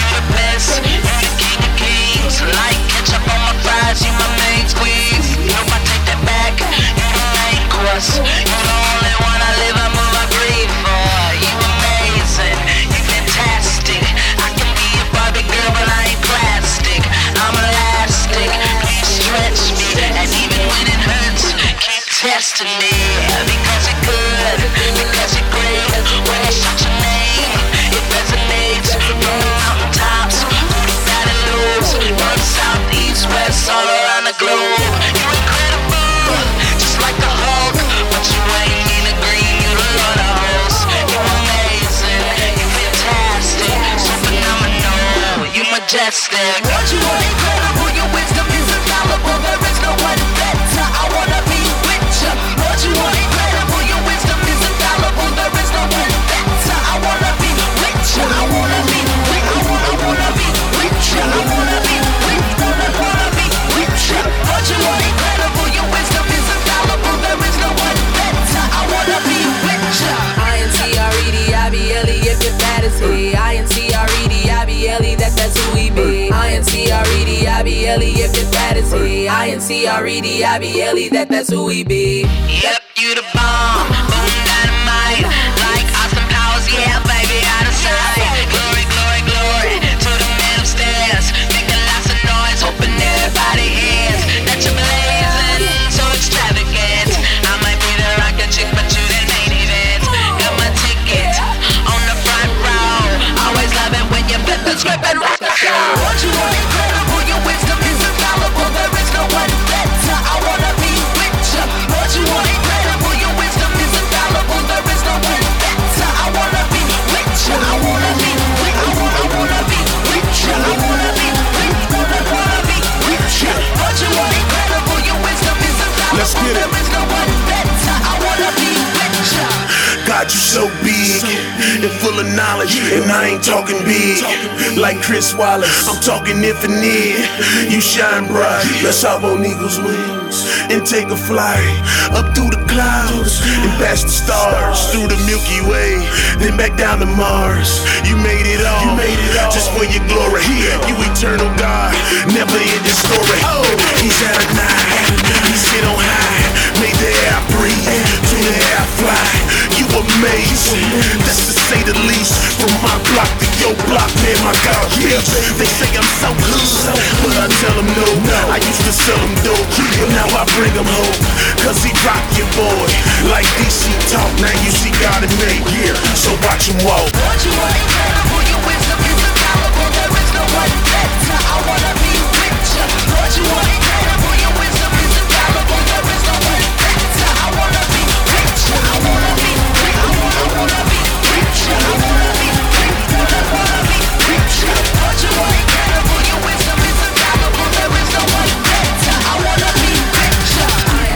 Best, you the king of kings. Like ketchup on my fries, you my main squeeze. You know I take that back, you the main course. You the only one I live, I move, I breathe for. You amazing, you fantastic. I can be a Barbie girl, but I ain't plastic. I'm elastic, please stretch me. And even when it hurts, keep testing me. Because you're good, because you're great. When I shout your name, it resonates. From the mountaintops, through the valley lows, north, south, east, west, all around the globe. You're incredible, just like the Hulk. But you ain't in the green, you're the Lord of hosts. You're amazing, you're fantastic, so phenomenal, you're majestic. What you are incredible, your wisdom is infallible. There is no one better, I wanna be with you. What you are incredible, your wisdom is infallible. There is no one better, I wanna be with you. I wanna be with you. I wanna, wanna be with you. I wanna be with you. Wanna, wanna be with you. What you are incredible, your wisdom is infallible. There is no one better, I wanna be with you. I N C R E D I B L E, if you're bad as he. I N C R E D I B L E, that, that's who we be. I N C R E D I B L E, if you're bad as he. I N C R E D I B L E, that, that's who we be. Yep, you the bomb, boom dynamite. Like Austin Powers, yeah, baby, out of sight. Glory, glory, glory to the man upstairs. Making lots of noise, hoping everybody hears that you're blazing, so extravagant. I might be the rocket chick, but you the main event. Got my ticket on the front row. Always love it when you flip the script and rock the show. What you want incredible, your wisdom is infallible. There is no one better, I wanna be with you. What you want incredible, your wisdom is infallible. There is no one better, I wanna be with you. I wanna be with you. I wanna, wanna be with you. I wanna be with you. Wanna, wanna be with you. What you want incredible, your wisdom is infallible. Let's get it. There is no one better, I wanna be with you. God, you so big and full of knowledge, and I ain't talking big like Chris Wallace. I'm talking infinite. You shine bright. Let's hop on eagle's wings and take a flight up through the clouds and past the stars, through the Milky Way, then back down to Mars. You made it all, you made it all just for your glory. You eternal God, never ending story. He's at a nine, he sit on high, made the air I breathe, to the air I fly. You amazing, that's to say the least. From my block to your block, man, my God, yes. They say I'm so good, but I tell them no. I used to sell them dope, but now I bring them home. Cause he rock your boy, like D C talk. Now you see God in me, yeah, so watch him walk. What you want incredible, your wisdom is infallible. There is no one better, I wanna be with you. What you want incredible, your wisdom is infallible. There is no one better, I wanna be with you. I wanna be with you. I wanna be with you. I wanna be with you. Wanna, wanna be with you. What you want incredible, your wisdom is infallible. There is no one better, I wanna be with you.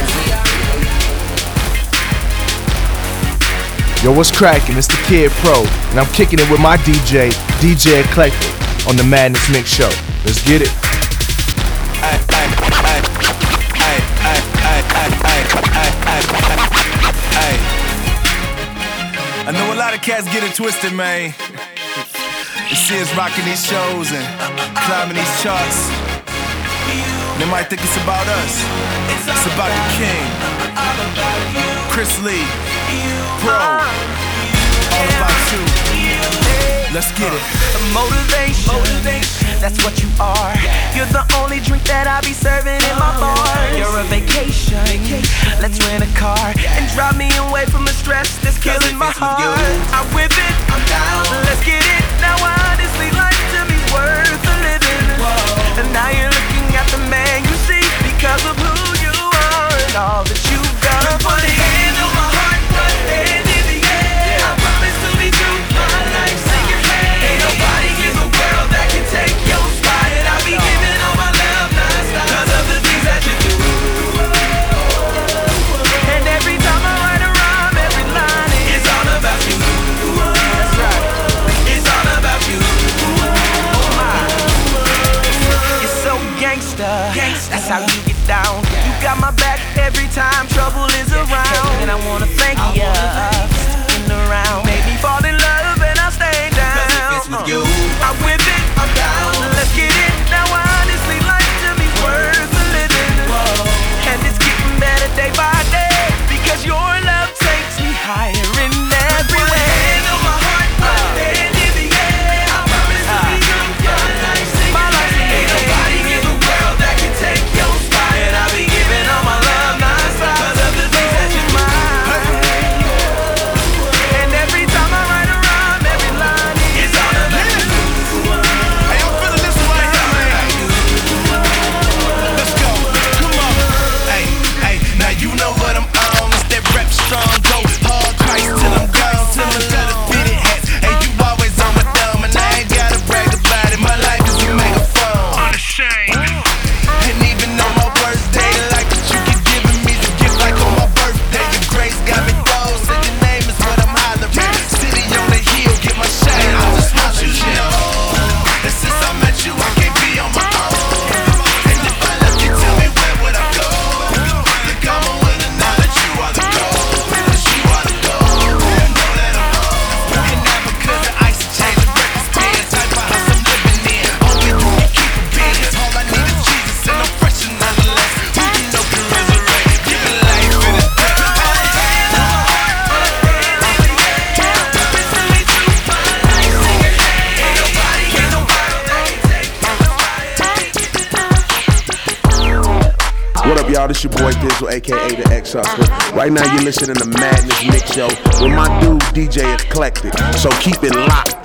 Yo, what's cracking? It's the Kid Pro, and I'm kicking it with my D J, D J Eclectic, on the Madness Mix Show. Let's get it. Ay, ay, ay, ay, ay, ay, ay, ay, ay, ay. I know a lot of cats get it twisted, man. You see us rocking these shows and climbing these charts. They might think it's about us. It's about the king, Chris Lee, Pro. All about you. Let's get it. Motivation, motivation, that's what you are. You're the only drink that I be serving in my bar. You're a vacation. Let's rent a car and drive me away from the stress that's killing my heart. I'm with it, I'm down. Let's get it. Now honestly, life to me's worth a living. And now you're looking at the man you see because of who you are and all that you've done. Put a hand on my heart, put a hand in the air. I promise to be true, my life's in your hands. Ain't nobody in the world that can take your spot. And I'll be giving all my love non-stop because of the things that you do. And every time I write a rhyme, every line is all about how you get down. You got my back every time trouble is around. And I wanna thank you for sticking around. Made me fall in love and I stay down. Cause if it's with you, I'm with it, I'm down. Let's get it. Now I honestly like to be worth a living. And it's getting better day by day. Because your love takes me higher in every way. My heart, my hand in the air. I promise to be good for my life. My life ain't nobody in the world that can take your spot. And I'll be giving all my love non-stop. Cause of the things that you mind. And every time I ride around, every line is all about you. Hey, I'm feeling this one right here, man. Let's go, come on. Hey, hey, now you know what I'm on. It's that rap strong, go hard, Christ till I'm gone. Till I'm got a fitted hat. Hey, you always on my dumb, and I ain't gotta brag about it. My life is a megaphone. Unashamed. And even on my worst day, like that you keep giving me the gift, like on my birthday. Your grace got me though, so your name is what I'm hollering. City on the hill, get my shine. I just want you to know that since I met you, I can't be on my own. And if I left you, tell me where would I go? Look, I'm willing now that you are the goal. Cause you are the goal. You know that I'm on. And now because the ice change the records pay the type of house I'm living in. Only you can keep it big. All I need is Jesus and I'm fresh and nonetheless. Who you know can resurrect? Give me life in it. What up, y'all? This your boy Dizzle, aka the X-Hustler. Right now, you're listening to Madness Mix Show with my dude D J Eclectic. So keep it locked.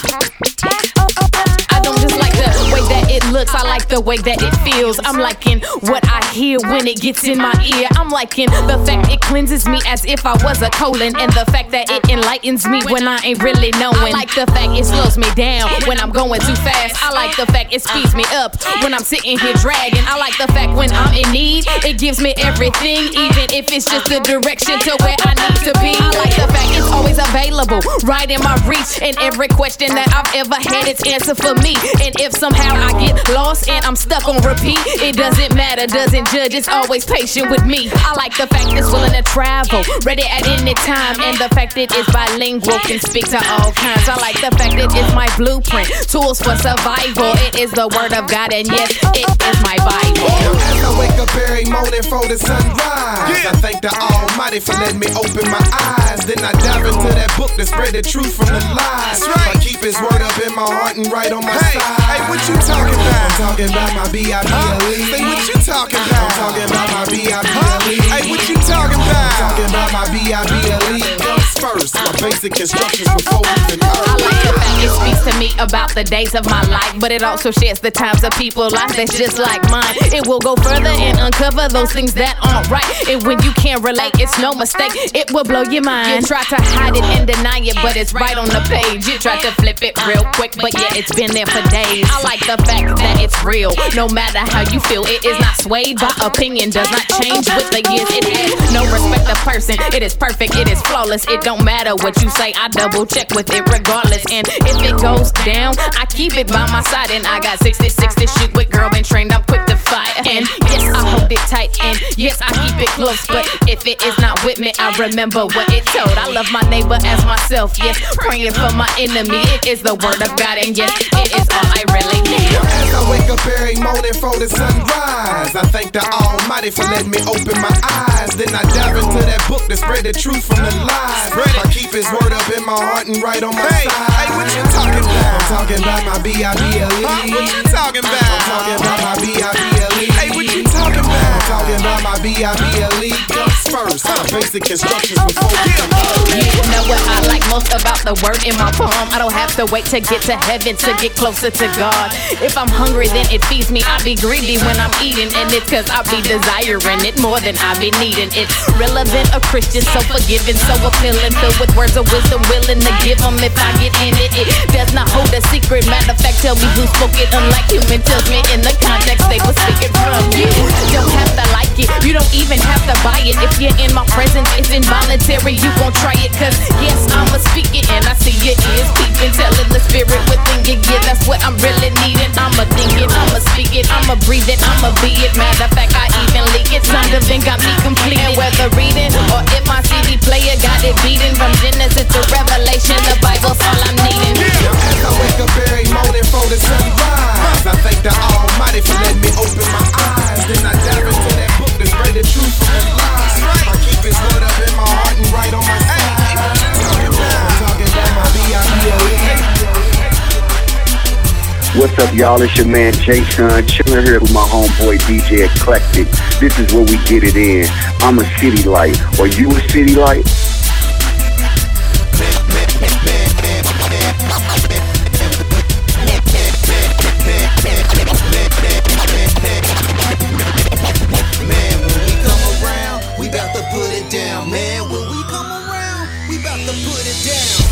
I don't just like the way that it looks, I like the way that it feels. I'm liking what I hear when it gets in my ear. I'm liking the fact it cleanses me as if I was a colon, and the fact that it enlightens me when I ain't really knowing. I like the fact it slows me down when I'm going too fast. I like the fact it speeds me up when I'm sitting here dragging. I like the fact when I'm in need, it gives me everything, even if it's just the direction to where I need to be. I like the fact it's always available, right in my reach, and every question that I've ever had, it's answer for me. And if somehow I get lost and I'm stuck on repeat, it doesn't matter, doesn't judge, it's always patient with me. I like the fact it's willing to travel, ready at any time, and the fact it is bilingual, can speak to all kinds. I like the fact it is my blueprint, tools for survival. It is the word of God, and yes, it is my Bible. As I wake up every morning for the sunrise, I thank the Almighty for letting me open my eyes. Then I dive into that book to spread the truth from the lies. I keep His word up in my heart and right on my Hey, side. hey, what you talking about? I'm talking about my B I B L E. Say what you talking about? I'm talking about my B I B L E. Hey, what you talking about? I'm talking about my B I B L E. Comes first, my basic instructions before even I like the fact it speaks to me about the days of my life, but it also shares the times of people's lives that's just like mine. It will go further and uncover those things that aren't right. And when you can't relate, it's no mistake, it will blow your mind. You try to hide it and deny it, but it's right on the page. You try to flip it real quick, but yeah, it's been there for days. I like the fact that it's real, no matter how you feel. It is not swayed by opinion, does not change with the years. It has no respect of person. It is perfect, it is flawless. It don't matter what you say, I double check with it regardless. And if it goes down, I keep it by my side. And I got sixty-six to shoot with, girl, been trained, I'm quick to fight. And yes, I hold it tight, and yes, I keep it close. But if it is not with me, I remember what it told. I love my neighbor as myself, yes, praying for my enemy. It is the word of God, and yes, it is all I really need. As I wake up every morning for the sunrise, I thank the Almighty for letting me open my eyes. Then I dive into that book to spread the truth from the lies. I keep His word up in my heart and right on my Hey, side. hey, what you talking about? I'm talking about my B I B L E. Huh? What you talking about? I'm talking about my B I B L E. Hey, what you talking about? I'm talking about my B I B L E. Comes first, my basic instructions before we come on. You know what I like most about the word in my palm? I don't have to wait to get to heaven to get closer to God. If I'm hungry, then it feeds me. I be greedy when I'm eating, and it's cause I be desiring it more than I be needing. It's relevant, a Christian, so forgiving, so appealing, filled with words of wisdom, willing to give them if I get in it. It does not hold a secret. Matter of fact, tell me who spoke it. Unlike human, tells me in the context they were speaking from you. Don't have to like it, you don't even have to buy it. If you're in my presence, it's involuntary, you gon' try it. Cause yes, I'ma speak it and I see your ears peeping. Telling the spirit within you, yeah, that's what I'm really needing. I'ma think it, I'ma speak it, I'ma breathe it, I'ma be it. Matter of fact, I even leak it. Sound of it got me complete. And whether reading or if my C D player got it beating, from Genesis to Revelation, the Bible's all I'm needing. Now as I wake up every morning for the sunrise, I thank the Almighty for letting me open my eyes. Then I dive into that book to spread the truth from the lies. I keep his word up in my heart and right on my side. Talking about my B I B L E. What's up, y'all? It's your man Jason, chilling here with my homeboy D J Eclectic. This is where we get it in. I'm a city light. Are you a city light? Man, when we come around, we bout to put it down. Man, when we come around, we bout to put it down.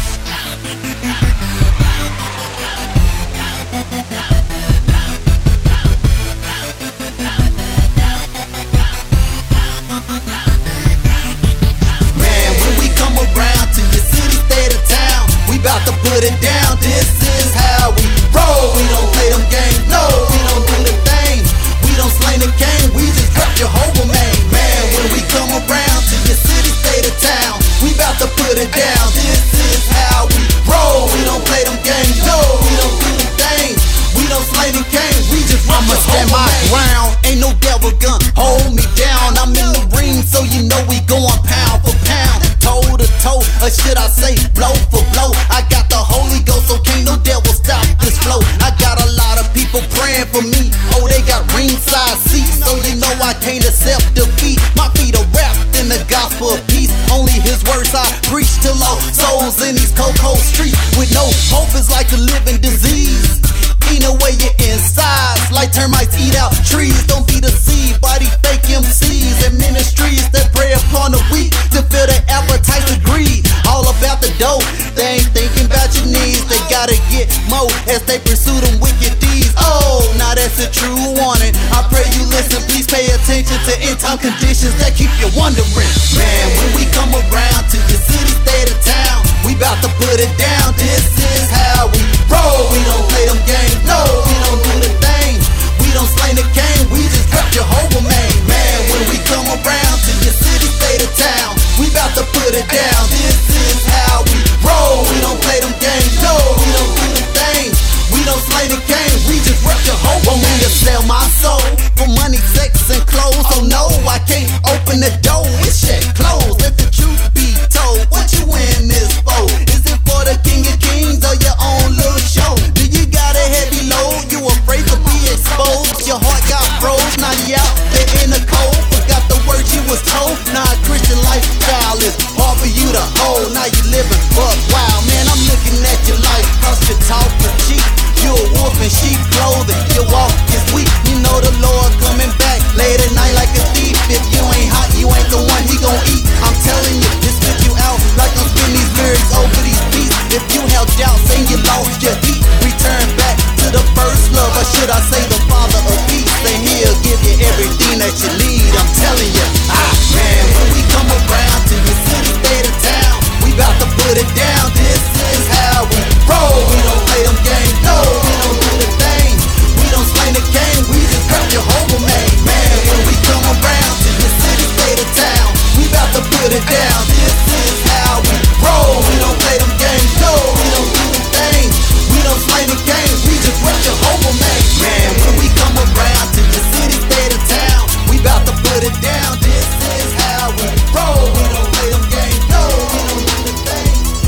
About to put it down, this is how we roll. We don't play them games, no, we don't do the thing. We don't slay the game, we just drop your whole man. Man, when we come around to your city, state, or town, we about to put it down, this is how we roll. We don't play them games, no, we don't do the thing. We don't slay the game, we just drop your whole man. I'ma stand my ground, ain't no devil gun, hold me down. I'm in the ring, so you know we going pound for pound, toe to toe, or should I say blow for blow. I got the Holy Ghost, so can't no devil stop this flow. I got a lot of people praying for me. Oh, they got ringside seats, so you know I can't accept defeat. My feet are wrapped in the gospel of peace. Only his words I preach to lost souls in these cold, cold streets. With no hope is like a living disease. Eating away your insides like termites eat out trees. Don't be deceived by these fake M Cs and ministries that prey upon the weak to fill their appetite to greed. All about the dough, they ain't thinking about your needs. They gotta get more as they pursue them wicked deeds. Oh, now that's a true warning. I pray you listen, please pay attention to end time conditions that keep you wondering. Man, when we come around to your city, state, or town, we bout to put it down. This is how we roll. We don't play them games, no, we don't do the thing. We don't slay the game, we just drop your whole man. Man, when we come around to your city, state, or town, we bout to put it down. This is how we roll. We don't play them games, no, we don't do the thing. We don't slay the game, we just rip your whole man. Want me to sell my soul for money, sex, and clothes? Oh no, I can't open the door, it's shit closed. Let the truth be told, what you in this for? Is it for the king of kings or your own little show? Do you got a heavy load, you afraid to be exposed? Your heart got froze, now you out there in the cold. Forgot the words you was told, now a Christian lifestyle is hard for you to hold. Now you living buck wild, man, I'm looking at your life, cause you talk for cheap. You a wolf in sheep clothing, your walk is weak. You know the Lord coming back late at night like a thief. If you ain't hot, you ain't the one he gon' eat. I'm telling you, this spit you out like I'm spitting these lyrics over these beats. If you held doubts and you lost your heat, return back to the first love, or should I say the Father of peace? Then he'll give you everything that you need. I'm telling you, ah man, when we come around to your city, state, or town, we bout to put it down. This is how we roll. We don't play them games, no, we don't do the thing. We don't slay the game, we just grab your whole man. Man, when we come around to your city, state, or town, we bout to put it down. This is how we roll. We don't play them games, no, we don't do the thing. We don't slay the game, we just grab your whole man. Man, when we come around to your city, state, or town, we bout to put it down. This is how we roll. We don't play them games, no, we don't do the thing.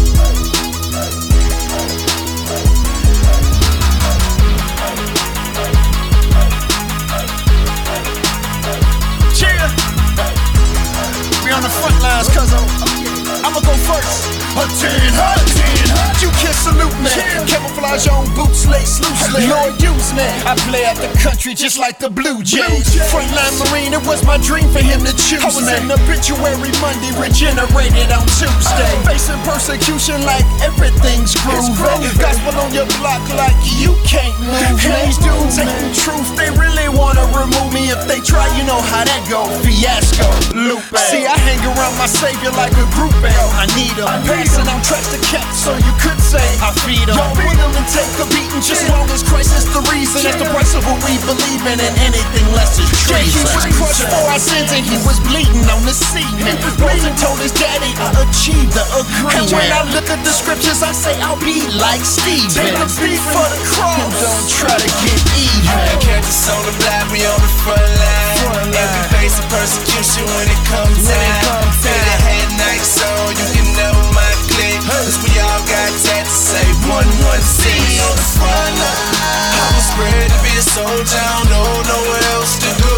Cheer! We on the front lines, cuz I'ma go first. A ten, a ten, you kiss salute me. Camouflage on boots, lace loosely. Lord, use me. I play out the country just like the Blue Jays. Frontline Marine, it was my dream for him to choose me. I was in obituary Monday, regenerated on Tuesday. Facing persecution like everything's groovy. Gospel on your block like you can't move me. These dudes ain't the truth, they really wanna remove me. If they try, you know how that go. Fiasco, Lupe. See, I hang around my savior like a group band. I need him. Passing on tracks to cap, so you could say I feed him. Y'all willing to take a beating just long as Christ is the reason. It's the price of what we believe in, and anything less is treason. He was crushed for our sins and he was bleeding on the cement. Rose and told his daddy I achieved the agreement. And when I look at the scriptures, I say I'll be like Stephen. Take the beat for the cross. And don't try to get even. You can catch us on the block, we on the front line. Front line. And we facing persecution when it comes time. Say the head night so you can know my clique. Cause we all got that to say one one C on the front line. I was bred to be a soldier, I don't know nowhere else to go.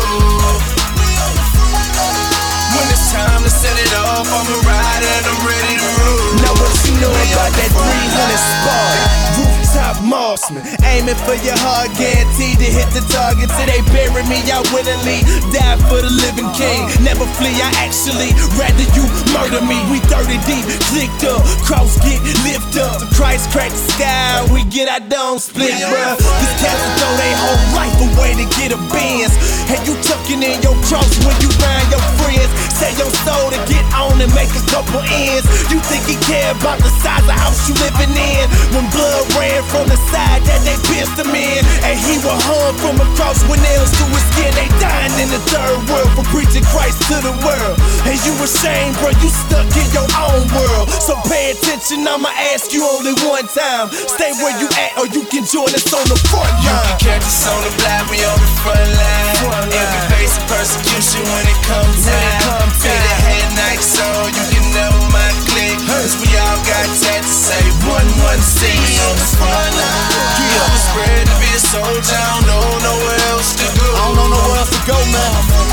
When it's time to set it off, I'm a rider and I'm ready to roll. Now what you know about that three hundred spot? Rooftop marksman, aiming for your heart, guaranteed to hit the target. Till they bury me, I willingly die for the living king. Never flee, I actually rather you murder me. We thirty deep, clicked up, cross get lift up. The Christ crack the sky, we get our dome split, bruh. These cats will throw their whole life away to get a Benz. And you tucking in your cross when you find your friends. Sell your soul to get on and make a couple ends. You think he care about the size of house you living in? When blood ran from the side that they pierced him in, and he was hung from across with nails to his skin. They dying in the third world for preaching Christ to the world. And you ashamed, bro, you stuck in your own world. So pay attention, I'ma ask you only one time. Stay where you at or you can join us on the front line. You can catch us on the block, we on the front line. Front line. And we facing persecution when it comes time. Say the head night so you can know my clique. Cause we all got that to say one one C on the front line. I was bred to be a soldier, I don't know nowhere else to go. I don't know nowhere else to go, man.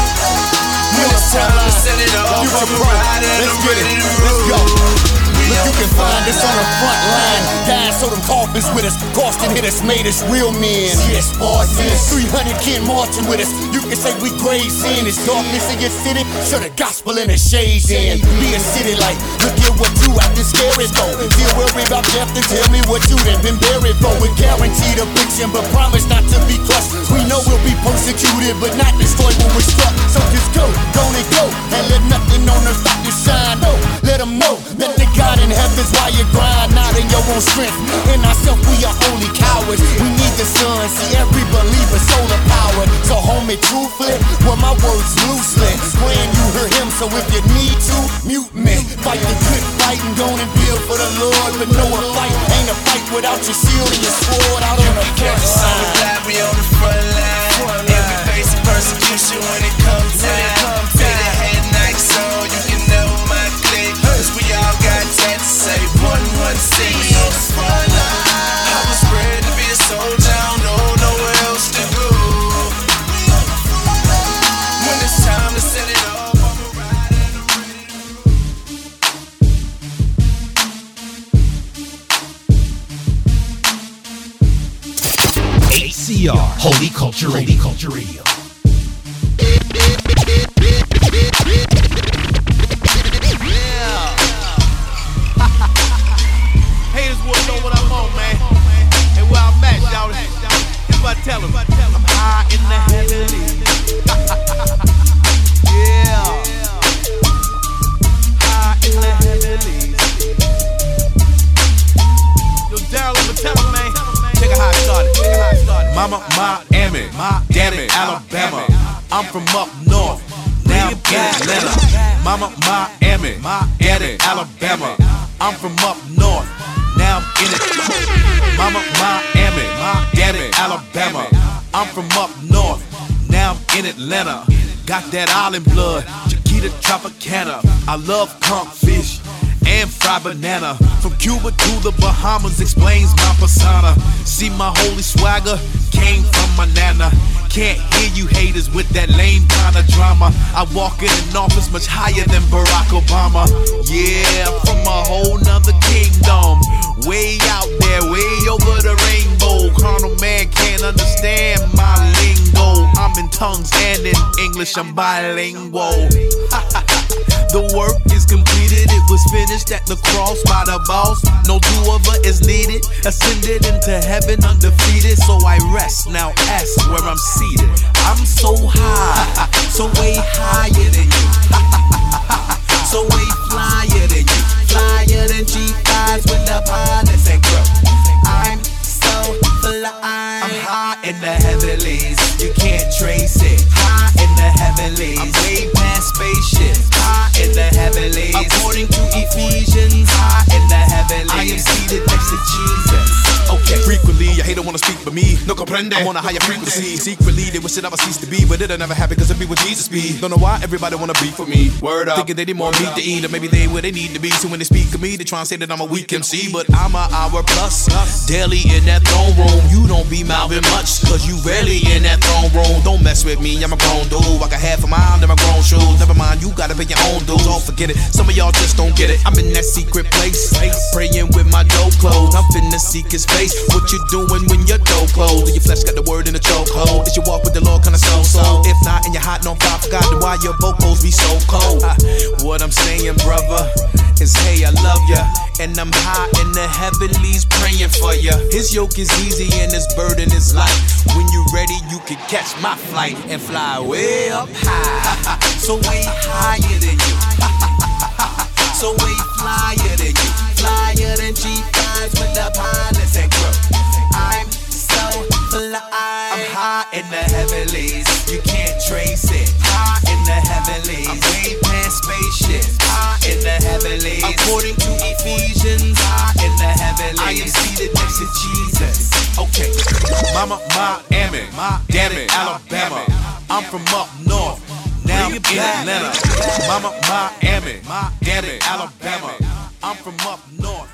When it's time to set it off, I'm a rider and I'm ready to roll. Look, you can find us on the front line. Guys, so them coffins with us. Boston hit us, made us real men. Yes, Spartans. three hundred kin marching with us. You can say we graves in. It's darkness in your city. Show the gospel in the shades in. Be a city light. Look at what you out this scary go. Still worried about death and tell me what you done been buried for. We guaranteed affliction, but promise not to be crushed. We know we'll be persecuted, but not destroyed when we're struck. So just go, go and go. And let nothing on earth stop you shine. No, let them know that the God in heaven's why you grind, not in your own strength. In ourselves, we are only cowards. We need the sun, see every believer solar powered. So homie, truthfully, well my words loosely. Praying you hear him, so if you need to, mute me. Fight the good fight and go and build for the Lord. But no a fight ain't a fight without your shield and your sword out on the front line. We on the front line, and we face persecution when it comes time. Say the head night so you can know my clique. Cause we all got that to say one one C on the front line. I was bred to be a soldier, I don't know nowhere else to go. When it's time to set it off, I'm a rider and I'm ready to roll. A C R, Holy Culture Radio. Holy Culture Radio. Haters wanna know what I'm on, man. And where I'm at, y'all. Here's what I tell them. I'm high in the heavenlies. Yeah. High in the heavenlies. Yo, Daryl, I'ma tell him, man. Check out how it started. Check out how it started. Mama, Miami, damn it, Alabama. I'm from up north. Now I'm in Atlanta. Mama, Miami, damn it, Alabama. I'm from up north. Now I'm in it. Mama, Miami, damn it, Alabama. I'm from up north. Now I'm in Atlanta. Got that island blood, Chiquita Tropicana. I love conch fish and fried banana. From Cuba to the Bahamas explains my persona. See my holy swagger came from my nana. Can't hear you haters with that lame kind of drama. I walk in an office much higher than Barack Obama. Yeah, I'm from a whole nother kingdom, way out there tongues and in English I'm bilingual. The work is completed, it was finished at the cross by the boss. No do-over is needed, ascended into heaven undefeated. So I rest, now ask where I'm seated. I'm so high, so way higher than you. So way flyer than you, flyer than G fives with the pilots and crew. I'm so fly, I'm high in the heavenlies, you can't trace it. High in the heavenlies, I'm way past spaceships. High in the heavenlies, according to Ephesians. High in the heavenlies, I am seated next to Jesus. Okay. Frequently, I hate to wanna speak for me. No comprende. I'm on a higher frequency. Secretly, they wish it ever cease to be, but it'll never happen because it be what Jesus be. Don't know why everybody wanna be for me. Word up. Thinking they need more meat to eat, or maybe they where they need to be. So when they speak of me, they try and say that I'm a weak M C, but I'm a hour plus. Daily in that throne room, you don't be mouthing much, cause you rarely in that throne room. Don't mess with me, I'm a grown dude. I got half a mile, then my grown shoes. Never mind, you gotta pay your own dues. Don't forget it. Some of y'all just don't get it. I'm in that secret place, praying with my dough closed. I'm finna seek his face. What you doing when your dough closed? Do your flesh got the word in the chokehold? Is your walk with the Lord kinda so-so? If not, and you're hot on fire, forgot why your vocals be so cold. Uh, what I'm saying, brother, is hey, I love ya, and I'm high in the heavenlies praying for ya. His yoke is easy and his burden is light. When you're ready, you can catch my flight and fly way up high. So way higher than you. So way flyer than you. Flyer than G fives with the pilots and crew. I'm so fly. I'm high in the heavenlies, you can't trace it. High in the heavenlies, I'm way past spaceships. High in the heavenlies, according to Ephesians. High in the heavenlies, I am seated next to Jesus. Okay, Mama, Miami, damn it, Alabama. I'm from up north, now I'm in Atlanta. Mama, Miami, damn it, Alabama. I'm from up north.